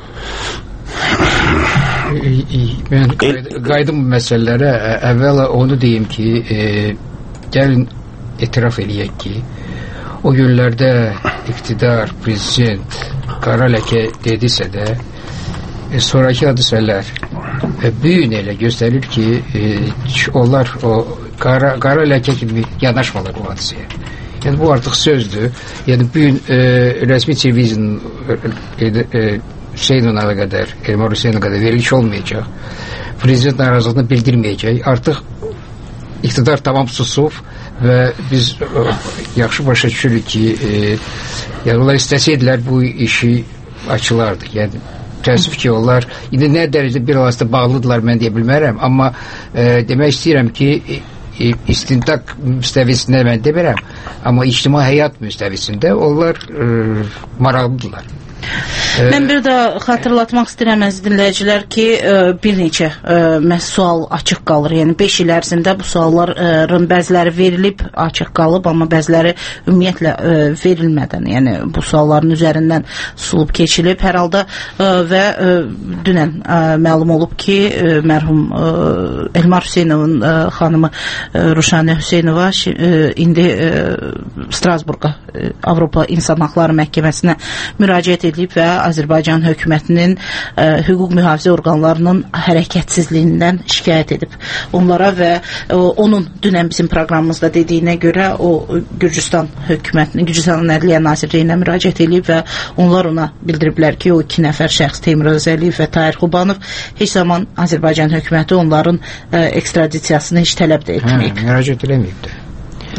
Mən qaydım bu məsələlərə əvvəla onu deyim ki, e, gəlin etiraf eləyək ki, o günlərdə iqtidar, prezident qara ləkə dedisə də e, sonraki hadisələr e, büyün elə göstərir ki, e, onlar o qara, qara ləkə kimi yanaşmalar bu hadisəyə. Yəni bu artıq sözdür. Yəni bugün e, rəsmi televizyon e, e, Hüseynova qədər, Elmar Hüseynova qədər veriliş olmayacaq. Prezident narazılığını bildirməyəcək. Artıq iqtidar tamam susub və biz e, yaxşı başa düşürük ki, e, yəni onlar istəsəydilər bu işi açılardı. Yəni təəssüf ki, onlar indi nə dərəcədə bir arasında bağlıdırlar mən deyə bilmərəm, amma e, demək istəyirəm ki, e, istintaq müstəvisində mən demirəm, amma ictimai həyat müstəvisində onlar e, maraqlıdırlar. Mən bir də xatırlatmaq istəyirəm əziz dinləyicilər ki, bir neçə məhz sual açıq qalır. Yəni beş il ərzində bu sualların bəziləri verilib, açıq qalıb, amma bəziləri ümumiyyətlə verilmədən, yəni bu sualların üzərindən sulub keçilib hər halda və dünən məlum olub ki, mərhum Elmar Hüseynovun xanımı Ruşanə Hüseynova indi Strasburqa Avropa İnsan Haqları Məhkəməsinə müraciət edilib və Azərbaycan hökumətinin ə, hüquq mühafizə orqanlarının hərəkətsizliyindən şikayət edib onlara və ə, onun dünən bizim proqramımızda dediyinə görə o Gürcüstan hökumətinin, Gürcüstanın Ədliyyə Nazirliyinə müraciət edib və onlar ona bildiriblər ki, o iki nəfər şəxs Teymur Özəliyev və Tahir Xubanov heç zaman Azərbaycan hökuməti onların ə, ekstradisiyasını heç tələb də etməyib. Hə, müraciət eləməyib də.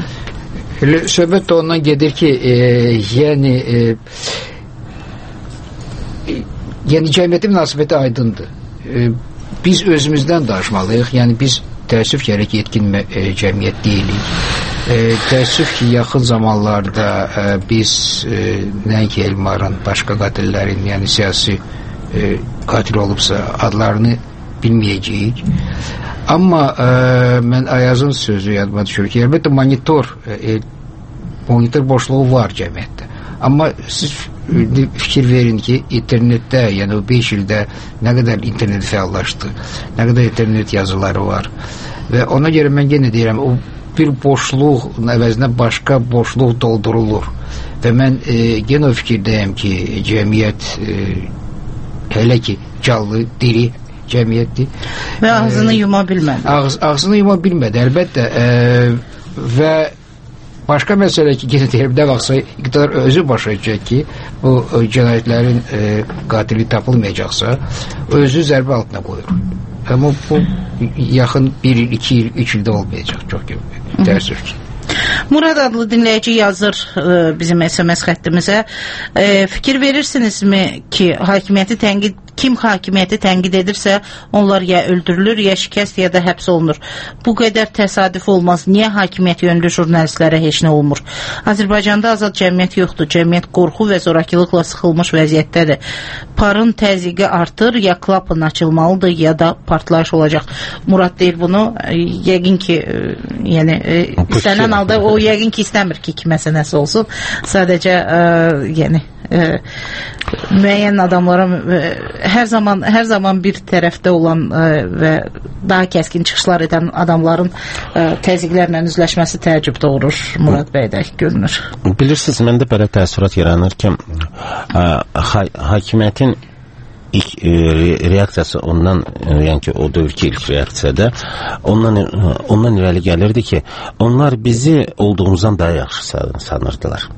Elə söhbət də ondan gedir ki, e, yəni e, yəni cəmiyyətin münasibəti aydındır. E, biz özümüzdən danışmalıyıq. Yəni biz təəssüf ki, yetkin e, cəmiyyət deyilik. E, təəssüf ki, yaxın zamanlarda e, biz e, nəinki Elmarın, başqa qatillərin, yəni siyasi e, qatil olubsa adlarını bilməyəcəyik. Amma e, mən Ayazın sözü yadıma düşür ki, əlbəttə monitor e, monitor boşluğu var cəmiyyətdə. Amma siz fikir verin ki, internetdə, yəni o beş ildə nə qədər internet fəallaşdı, nə qədər internet yazıları var. Və ona görə mən yenə deyirəm, o bir boşluq əvəzinə başqa boşluq doldurulur. Və mən e, yenə o fikirdəyəm ki, cəmiyyət e, hələ ki, canlı, diri cəmiyyətdir. Və ağzını e, yuma bilmədi. Ağz, ağzını yuma bilmədi, əlbəttə. E, və başqa məsələ ki, yenə deyirəm, nə vaxtsa iqtidar özü başa düşəcək ki, bu e, cinayətlərin e, qatili tapılmayacaqsa, özü zərbə altına qoyur. Amma bu yaxın bir il, iki il, üç ildə olmayacaq, çox təəssüf ki. Murad adlı dinləyici yazır e, bizim S M S xəttimizə. E, fikir verirsinizmi ki, hakimiyyəti tənqid kim hakimiyyəti tənqid edirsə, onlar ya öldürülür, ya şikəst, ya da həbs olunur. Bu qədər təsadüf olmaz. Niyə hakimiyyət yönlü jurnalistlərə heç nə olmur? Azərbaycanda azad cəmiyyət yoxdur. Cəmiyyət qorxu və zorakılıqla sıxılmış vəziyyətdədir. Parın təzyiqi artır, ya klapın açılmalıdır, ya da partlayış olacaq. Murad deyir bunu. E, yəqin ki, e, yəni e, istənən halda o yəqin ki, istəmir ki, kiməsə nəsə olsun. Sadəcə e, yəni e, müəyyən adamlara e, hər zaman hər zaman bir tərəfdə olan e, və daha kəskin çıxışlar edən adamların e, təzyiqlərlə üzləşməsi təəccüb doğurur. Murad bəydə görünür. Bilirsiniz, məndə belə təəssürat yaranır ki, e, ha hakimiyyətin ilk e, reaksiyası ondan, e, yəni ki, o dövrki ilk reaksiyada ondan, e, ondan irəli gəlirdi ki, onlar bizi olduğumuzdan daha yaxşı sanırdılar.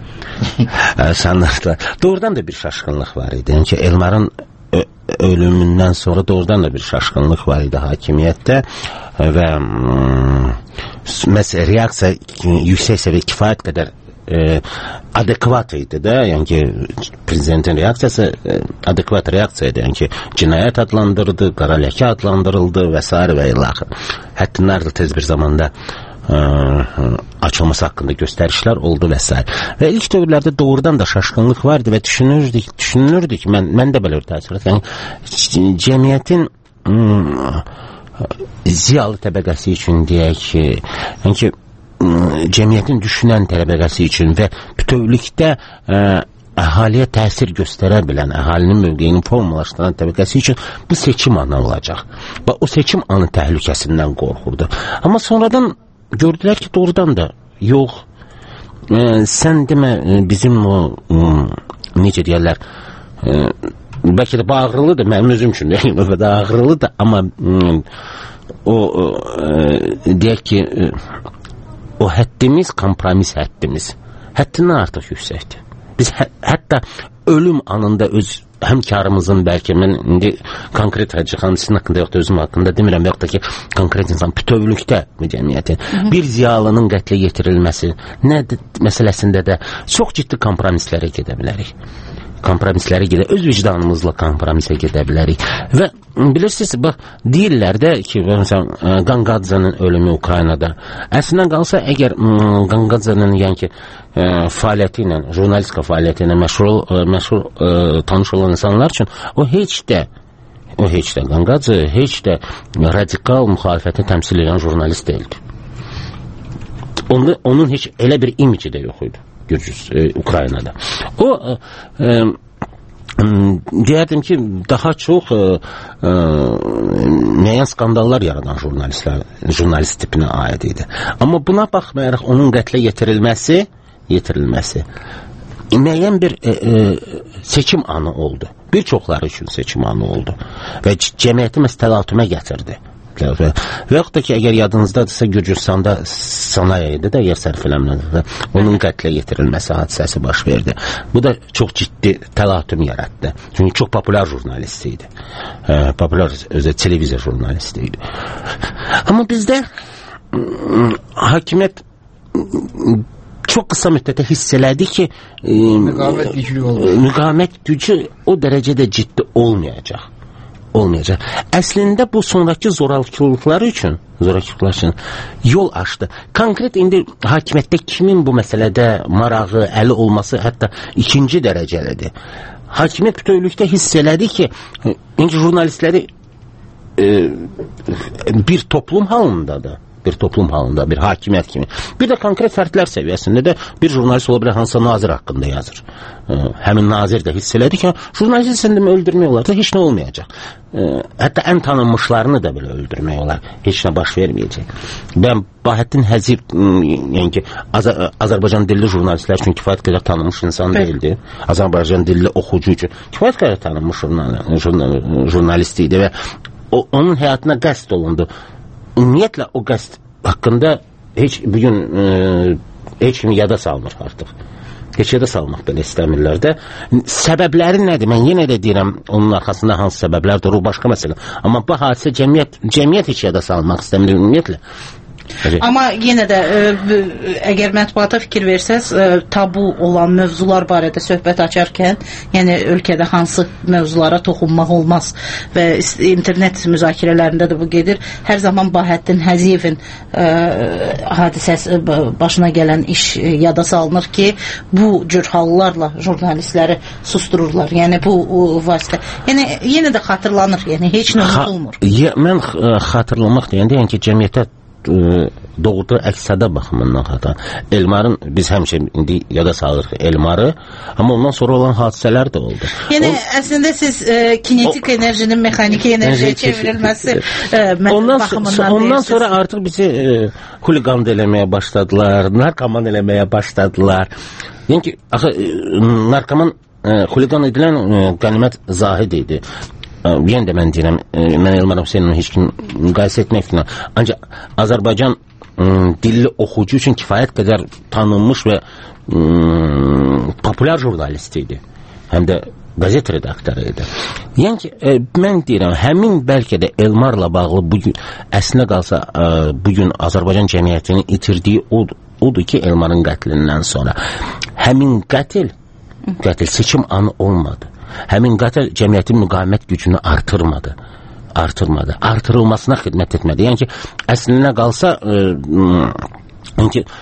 sanırdılar. Doğrudan da bir şaşkınlık var idi. Yəni ki, Elmarın ölümündən sonra doğrudan da bir şaşkınlık var idi hakimiyyətdə və məsələ reaksiya yüksək səviyyə kifayət qədər e, adekvat idi də, yəni ki, prezidentin reaksiyası e, adekvat reaksiya idi, yəni ki, cinayət adlandırıldı, qara ləkə adlandırıldı və s. və ilaxır. Həddindən artıq tez bir zamanda ə, açılması haqqında göstərişlər oldu və s. Və ilk dövrlərdə doğrudan da şaşkınlıq vardı və düşünürdük, düşünürdük, mən, mən də belə təəssürat, yəni cəmiyyətin ım, ziyalı təbəqəsi üçün deyək ki, yəni ki, cəmiyyətin düşünən təbəqəsi üçün və bütövlükdə ə, əhaliyə təsir göstərə bilən, əhalinin mövqeyini formalaşdıran təbəqəsi üçün bu seçim anı olacaq. Və o seçim anı təhlükəsindən qorxurdu. Amma sonradan gördülər ki, doğrudan da yox, e, sən demə bizim o e, necə deyərlər, e, bəlkə də bağırlıdır, mənim özüm üçün deyim, o da ağırlıdır, amma e, o e, deyək ki, e, o həddimiz kompromis həddimiz həddindən artıq yüksəkdir. Biz hə, hətta ölüm anında öz həmkarımızın, bəlkə mən indi konkret Hacı xanım sizin haqqında yoxdur, özüm haqqında demirəm, yoxdur ki, konkret insan bütövlükdə bu cəmiyyətin bir ziyalının qətlə yetirilməsi nə məsələsində də çox ciddi kompromislərə gedə bilərik. Kompromislərə gedə, öz vicdanımızla kompromisə gedə bilərik. Və bilirsiniz, bax, deyirlər də ki, məsələn, Qanqadzanın ölümü Ukraynada. Əslində qalsa, əgər Qanqadzanın, yəni ki, fəaliyyəti ilə, jurnalistika fəaliyyəti ilə məşhur, məşhur tanış olan insanlar üçün, o heç də, o heç də Qanqadze, heç də radikal müxalifəti təmsil edən jurnalist deyildi. Onun, onun heç elə bir imici də yox idi. Gürcüz, e, Ukraynada. O e, e, deyərdim ki, daha çox e, e, müəyyən skandallar yaradan jurnalistlər, jurnalist tipinə aid idi. Amma buna baxmayaraq onun qətlə yetirilməsi, yetirilməsi müəyyən bir e, e, seçim anı oldu. Bir çoxları üçün seçim anı oldu. Və cəmiyyəti məhz təlatümə gətirdi. Və yaxud da ki, əgər yadınızdadırsa, Gürcüstanda sanayidə də yer sərf eləmlədir. Onun qətlə yetirilməsi hadisəsi baş verdi. Bu da çox ciddi təlatüm yaratdı. Çünki çox populyar jurnalist idi. E, populyar özü televiziya jurnalisti idi. Amma bizdə hakimiyyət çox qısa müddətə hiss elədi ki, e, müqavimət gücü, müqavimət gücü o dərəcədə ciddi olmayacaq. olmayacaq. Əslində bu sonrakı zorakılıqlar üçün, zorakılıqlar üçün yol açdı. Konkret indi hakimiyyətdə kimin bu məsələdə marağı, əli olması hətta ikinci dərəcəlidir. Hakimiyyət bütövlükdə hiss elədi ki, indi jurnalistləri e, bir toplum halındadır. Bir toplum halında, bir hakimiyyət kimi. Bir də konkret fərdlər səviyyəsində də bir jurnalist ola bilər hansısa nazir haqqında yazır. E, həmin nazir də hiss elədi ki, jurnalisti səndə öldürmək olar da heç nə olmayacaq. E, hətta ən tanınmışlarını da belə öldürmək olar. Heç nə baş verməyəcək. Ben Bahəttin Həzib, yəni ki, Azər Azərbaycan dilli jurnalistlər üçün kifayət qədər tanınmış insan değildi. Azərbaycan dilli oxucu üçün kifayət qədər tanınmış jurnal, jurnalist idi və o, onun həyatına qəsd olundu. Ümumiyyətlə o qəsd haqqında heç bugün e, heç kimi yada salmır artıq. Heç yada salmaq belə istəmirlər də. Səbəbləri nədir? Mən yenə də deyirəm, onun arxasında hansı səbəblər durur, başqa məsələ. Amma bu hadisə cəmiyyət, cəmiyyət heç yada salmaq istəmir ümumiyyətlə. Amma yenə də ə, əgər mətbuata fikir versəz, ə, tabu olan mövzular barədə söhbət açarkən, yəni ölkədə hansı mövzulara toxunmaq olmaz və internet müzakirələrində də bu gedir. Hər zaman Bahəttin Həziyevin ə, hadisəsi başına gələn iş yada salınır ki, bu cür hallarla jurnalistləri sustururlar. Yəni bu o, vasitə. Yəni yenə də xatırlanır. Yəni heç nə unutulmur. Ha, mən xatırlamaq deyəndə, yəni ki, cəmiyyətə doğruda əks-səda baxımından xata. Elmarın, biz həmişə indi yada salırıq Elmarı, amma ondan sonra olan hadisələr də oldu. Yəni, o, əslində siz e, kinetik o, enerjinin mexaniki enerjiyə çevrilməsi e, ondan, baxımından ondan sonra artıq bizi e, huligan eləməyə başladılar, narkoman eləməyə başladılar. Yəni ki, axı, narkoman, e, huligan edilən e, Qənimət Zahid idi. Yəni də mən deyirəm, mən Elmar Hüseyinlə heç kim müqayisə etmək fikrinə. Ancaq Azərbaycan ım, dilli oxucu üçün kifayət qədər tanınmış və ım, populyar jurnalist idi. Həm də qəzet redaktoru idi. Yəni ki, e, mən deyirəm, həmin bəlkə də Elmarla bağlı bugün, əslinə qalsa e, bugün Azərbaycan cəmiyyətinin itirdiyi odur, odur ki, Elmarın qətlindən sonra həmin qətil, qətil seçim anı olmadı. Həmin qatil cəmiyyətin müqavimət gücünü artırmadı. Artırmadı. Artırılmasına xidmət etmədi. Yəni ki, əslinə qalsa e, yəni ki,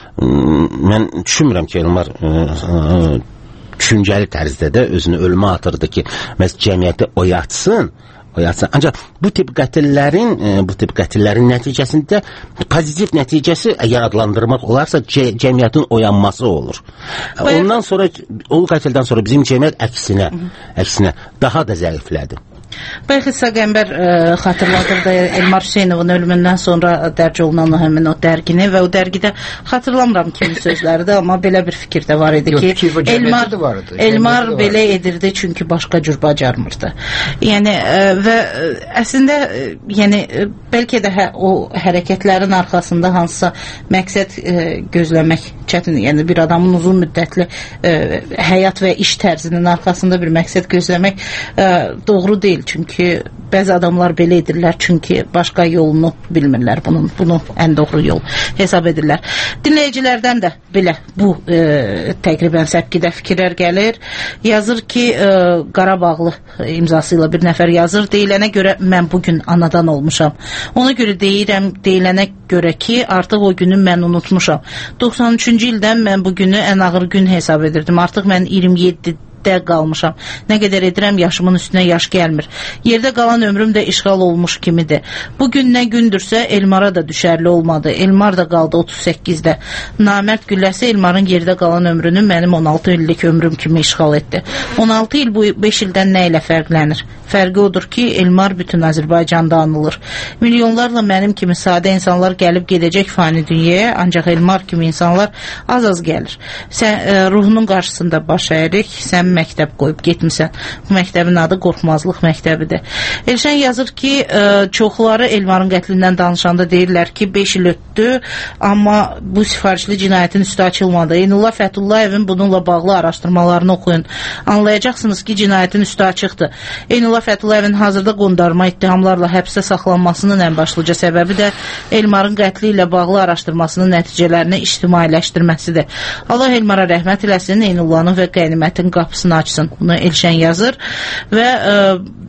mən düşünmürəm ki, Elmar e, e, düşüncəli tərzdə də özünü ölümə atırdı ki, məhz cəmiyyəti oyatsın. Oyatsın. Ancaq bu tip qətillərin, e, bu tip qətillərin nəticəsində pozitiv nəticəsi əgər adlandırmaq olarsa cə, cəmiyyətin oyanması olur. Bayağı... Ondan sonra, o qətildən sonra bizim cəmiyyət əksinə, əksinə daha da zəiflədi. Bəlkə Səqəmbər ə, xatırladırdı Elmar Hüseynovun ölümündən sonra dərc olunan həmin o dərgini və o dərgidə xatırlamıram kimin sözləridir, amma belə bir fikir də var idi ki, Yox, Elmar, vardı, Elmar belə edirdi çünki başqa cür bacarmırdı. Yəni ə, və ə, əslində ə, yəni ə, bəlkə də hə, o hərəkətlərin arxasında hansısa məqsəd ə, gözləmək çətindir. Yəni bir adamın uzun müddətli ə, həyat və iş tərzinin arxasında bir məqsəd gözləmək ə, doğru deyil. Çünki bəzi adamlar belə edirlər, çünki başqa yolunu bilmirlər bunun. Bunu ən doğru yol hesab edirlər. Dinləyicilərdən də belə bu e, təqribən səpkidə fikirlər gəlir. Yazır ki, e, Qarabağlı imzası ilə bir nəfər yazır. Deyilənə görə mən bugün anadan olmuşam. Ona görə deyirəm, deyilənə görə ki, artıq o günü mən unutmuşam. doxsan üçüncü ildən mən bu günü ən ağır gün hesab edirdim. Artıq mən iyirmi yeddi də qalmışam. Nə qədər edirəm, yaşımın üstünə yaş gəlmir. Yerdə qalan ömrüm də işğal olmuş kimidir. Bugün nə gündürsə Elmara da düşərli olmadı. Elmar da qaldı otuz səkkizdə. Namərd gülləsi Elmarın yerdə qalan ömrünü mənim on altı illik ömrüm kimi işğal etdi. on altı il bu beş ildən nə ilə fərqlənir? Fərqi odur ki, Elmar bütün Azərbaycanda anılır. Milyonlarla mənim kimi sadə insanlar gəlib gedəcək fani dünyaya, ancaq Elmar kimi insanlar az-az gəlir. Sən e, ruhunun qarşısında baş əyirik, sən məktəb qoyub getmisən. Bu məktəbin adı Qorxmazlıq məktəbidir. Elşən yazır ki, ə, çoxları Elmarın qətlindən danışanda deyirlər ki, beş il ötdü, amma bu sifarişli cinayətin üstü açılmadı. Eynullah Fətullayevin bununla bağlı araşdırmalarını oxuyun. Anlayacaqsınız ki, cinayətin üstü açıqdır. Eynullah Fətullayevin hazırda qondarma ittihamlarla həbsdə saxlanmasının ən başlıca səbəbi də Elmarın qətli ilə bağlı araşdırmasının nəticələrini ictimailəşdirməsidir. Allah Elmara rəhmət eləsin, Eynullahın və qənimətin qapısını açsın. Bunu Elşən yazır və ə,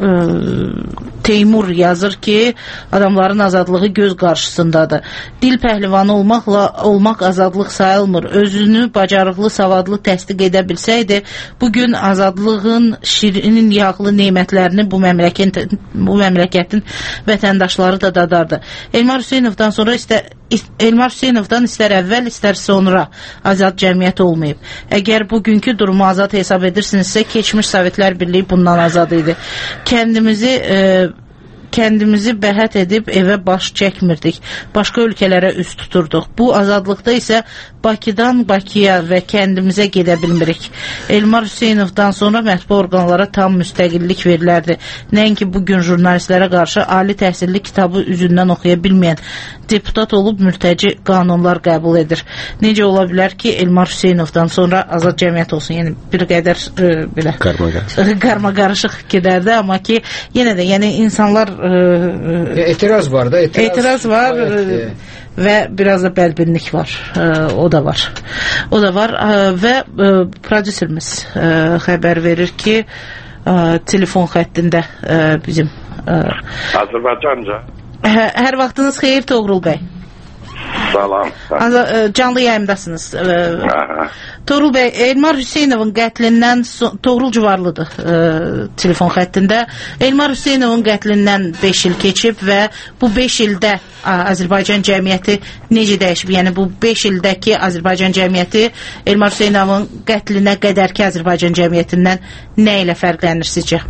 e, Teymur yazır ki, adamların azadlığı göz qarşısındadır. Dil pəhlivanı olmaqla olmaq azadlıq sayılmır. Özünü bacarıqlı, savadlı təsdiq edə bilsəydi, bugün azadlığın şirinin yağlı nemətlərini bu məmləkətin, bu məmləkətin vətəndaşları da dadardı. Elmar Hüseynovdan sonra istə Elmar Hüseynovdan istər əvvəl, istər sonra azad cəmiyyət olmayıb. Əgər bugünkü durumu azad hesab edirsinizsə, keçmiş Sovetlər Birliyi bundan azad idi. Kəndimizi e, Kəndimizi bəhət edib evə baş çəkmirdik. Başqa ölkələrə üst tuturduq. Bu azadlıqda isə Bakıdan Bakıya və kəndimizə gedə bilmirik. Elmar Hüseynovdan sonra mətbu orqanlara tam müstəqillik verilərdi. Nəinki bugün jurnalistlərə qarşı ali təhsilli kitabı üzündən oxuya bilməyən deputat olub mültəci qanunlar qəbul edir. Necə ola bilər ki, Elmar Hüseynovdan sonra azad cəmiyyət olsun? Yəni bir qədər e, belə qarma-qarışıq gedərdi, amma ki, yenə də yəni insanlar e, etiraz var da, etiraz, etiraz var e, və biraz da bəlbinlik var. E, o da var. O da var e, və e, prodüserimiz e, xəbər verir ki, e, telefon xəttində e, bizim e, Azərbaycanca. Hə, hər vaxtınız xeyir Toğrul bəy. Salam. Canlı yayımdasınız. Toğrul bəy, Elmar Hüseynovun qətlindən son, Toğrul Cuvarlıdır e, telefon xəttində. Elmar Hüseynovun qətlindən beş il keçib və bu beş ildə Azərbaycan cəmiyyəti necə dəyişib? Yəni bu beş ildəki Azərbaycan cəmiyyəti Elmar Hüseynovun qətlinə qədərki Azərbaycan cəmiyyətindən nə ilə fərqlənir sizcə?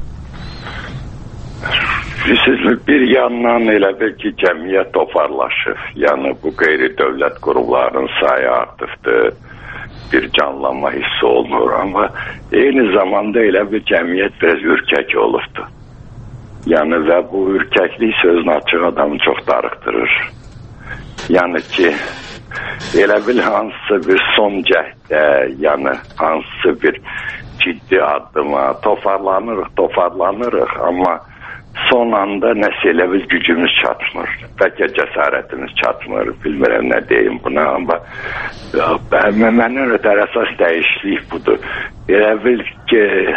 Bir yandan elə bir ki, cəmiyyət toparlaşır. Yəni bu qeyri-dövlət qurumlarının sayı artıqdır. Bir canlanma hissi olunur, amma eyni zamanda elə bir cəmiyyət biraz ürkək olubdur. Yəni və bu ürkəklik sözün açıq adamı çox darıxdırır. Yəni ki, elə bil hansısa bir son cəhdə, yəni hansısa bir ciddi addıma toparlanırıq, toparlanırıq, amma son anda nəsə elə bil gücümüz çatmır. Bəlkə cəsarətimiz çatmır, bilmirəm nə deyim buna, amma məndən ötər əsas dəyişiklik budur. Elə bil ki,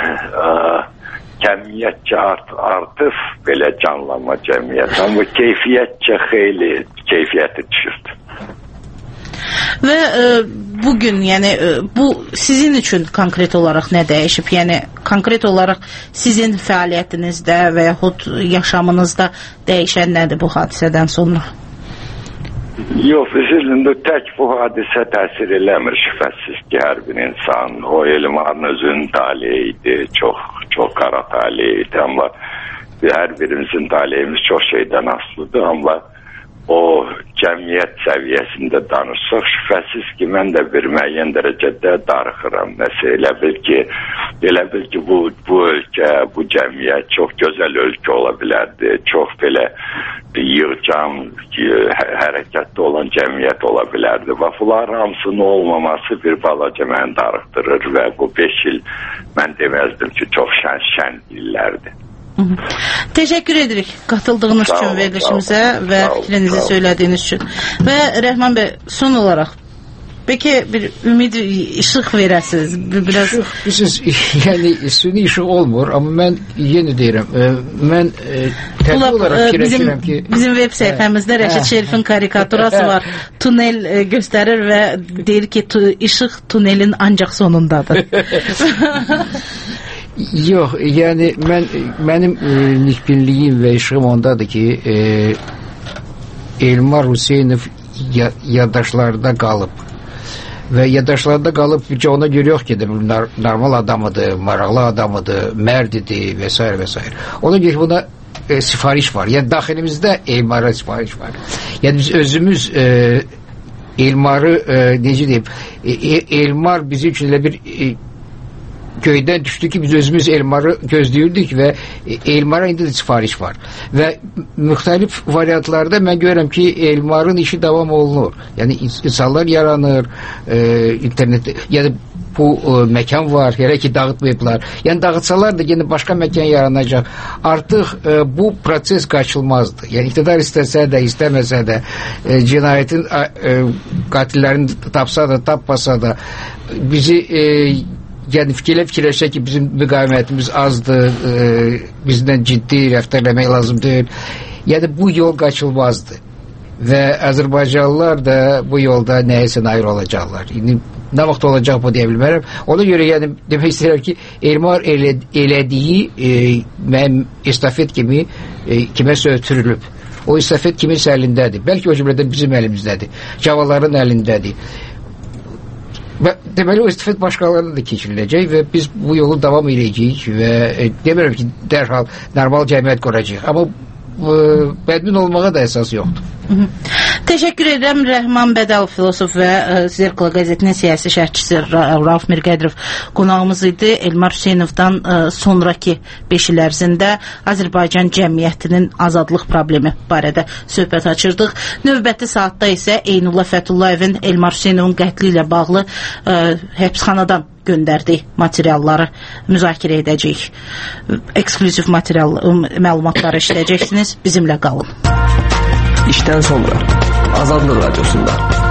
kəmiyyətcə art, artıf belə canlanma cəmiyyət, amma keyfiyyətcə xeyli keyfiyyəti düşürdü. Və e, bugün, yəni e, bu sizin üçün konkret olaraq nə dəyişib? Yəni konkret olaraq sizin fəaliyyətinizdə və yaxud yaşamınızda dəyişən nədir bu hadisədən sonra? Yox, üzründə tək bu hadisə təsir eləmir şübhəsiz ki, hər bir insan. O Elmarın özünün taleyi idi, çox, çox qara taleyi idi, amma hər birimizin taleyimiz çox şeydən asılıdır, amma o cəmiyyət səviyyəsində danışsaq, şübhəsiz ki, mən də bir müəyyən dərəcədə darıxıram. Nəsə elə bil ki, elə bil ki, bu, bu ölkə, bu cəmiyyət çox gözəl ölkə ola bilərdi, çox belə yığcam, hərəkətdə olan cəmiyyət ola bilərdi. Və bunların hamısının olmaması bir balaca məni darıxdırır və bu beş il mən deməzdim ki, çox şən, şən illərdir. Teşekkür edirik katıldığınız için verilişimize ve fikrinizi söylediğiniz için. Ve Rəhman Bey, son olarak peki bir ümid ışıq verəsiniz? Biraz Siz yani süni işi olmur, ama ben yeni deyirəm. Ben təbii olarak fikirləşirəm ki bizim web sayfamızda Rəşid Şerifin karikaturası var. Tunel gösterir ve deyir ki ışıq tunelin ancak sonundadır. Yox, yəni mən mənim e, nikbinliyim və işığım ondadır ki, e, Elmar Hüseynov ya, yaddaşlarda qalıb və yaddaşlarda qalıb ki, ona görə yox ki, normal adamıdır, maraqlı adamıdır, mərdidir və s. və s. Ona görə buna e, sifariş var. Yəni daxilimizdə Elmar'a sifariş var. Yəni biz özümüz e, Elmar'ı e, necə deyim, e, Elmar bizim üçün elə bir e, köydən düşdü ki, biz özümüz Elmar'ı gözləyirdik və Elmar'a indi də sifariş var. Və müxtəlif variantlarda mən görürəm ki, Elmar'ın işi davam olunur. Yəni insanlar yaranır, e, internetdə, yəni bu e, məkan var, yerə ki dağıtmayıblar. Yəni dağıtsalar da yine başqa məkan yaranacaq. Artıq e, bu proses qaçılmazdır. Yəni iqtidar istəsə də, istəməsə də, e, cinayətin e, qatillərini tapsa da, tapmasa da bizi e, yəni fikirlə fikirləşək ki, bizim müqavimətimiz azdır, e, bizdən ciddi rəftar eləmək lazımdır. Yəni bu yol qaçılmazdır. Və Azərbaycanlılar da bu yolda nəyəsə nail olacaqlar. İndi nə vaxt olacaq bu deyə bilmərəm. Ona görə yəni demək istəyirəm ki, Elmar elə, elədiyi e, mənim estafet kimi e, kimə ötürülüb. O estafet kiminsə əlindədir. Bəlkə o cümlədən bizim əlimizdədir. Cavanların əlindədir. Və deməli o estafet başqalarına da keçiriləcək və biz bu yolu davam edəcəyik və e, demirəm ki, dərhal normal cəmiyyət quracağıq. Amma bədmin olmağa da əsas yoxdur. Hı -hı. Təşəkkür edirəm. Rəhman Bədəlov filosof və ə, Zirqla qəzetinin siyasi şərhçisi Rauf Mirqədrov qonağımız idi. Elmar Hüseynovdan ə, sonraki beş il ərzində Azərbaycan cəmiyyətinin azadlıq problemi barədə söhbət açırdıq. Növbəti saatda isə Eynullah Fətullayevin Elmar Hüseynovun qətli ilə bağlı ə, həbsxanadan göndərdiyi materialları müzakirə edəcəyik. Ekskluziv material məlumatları işləyəcəksiniz. Bizimlə qalın. İşdən sonra Azadlıq Radiosunda.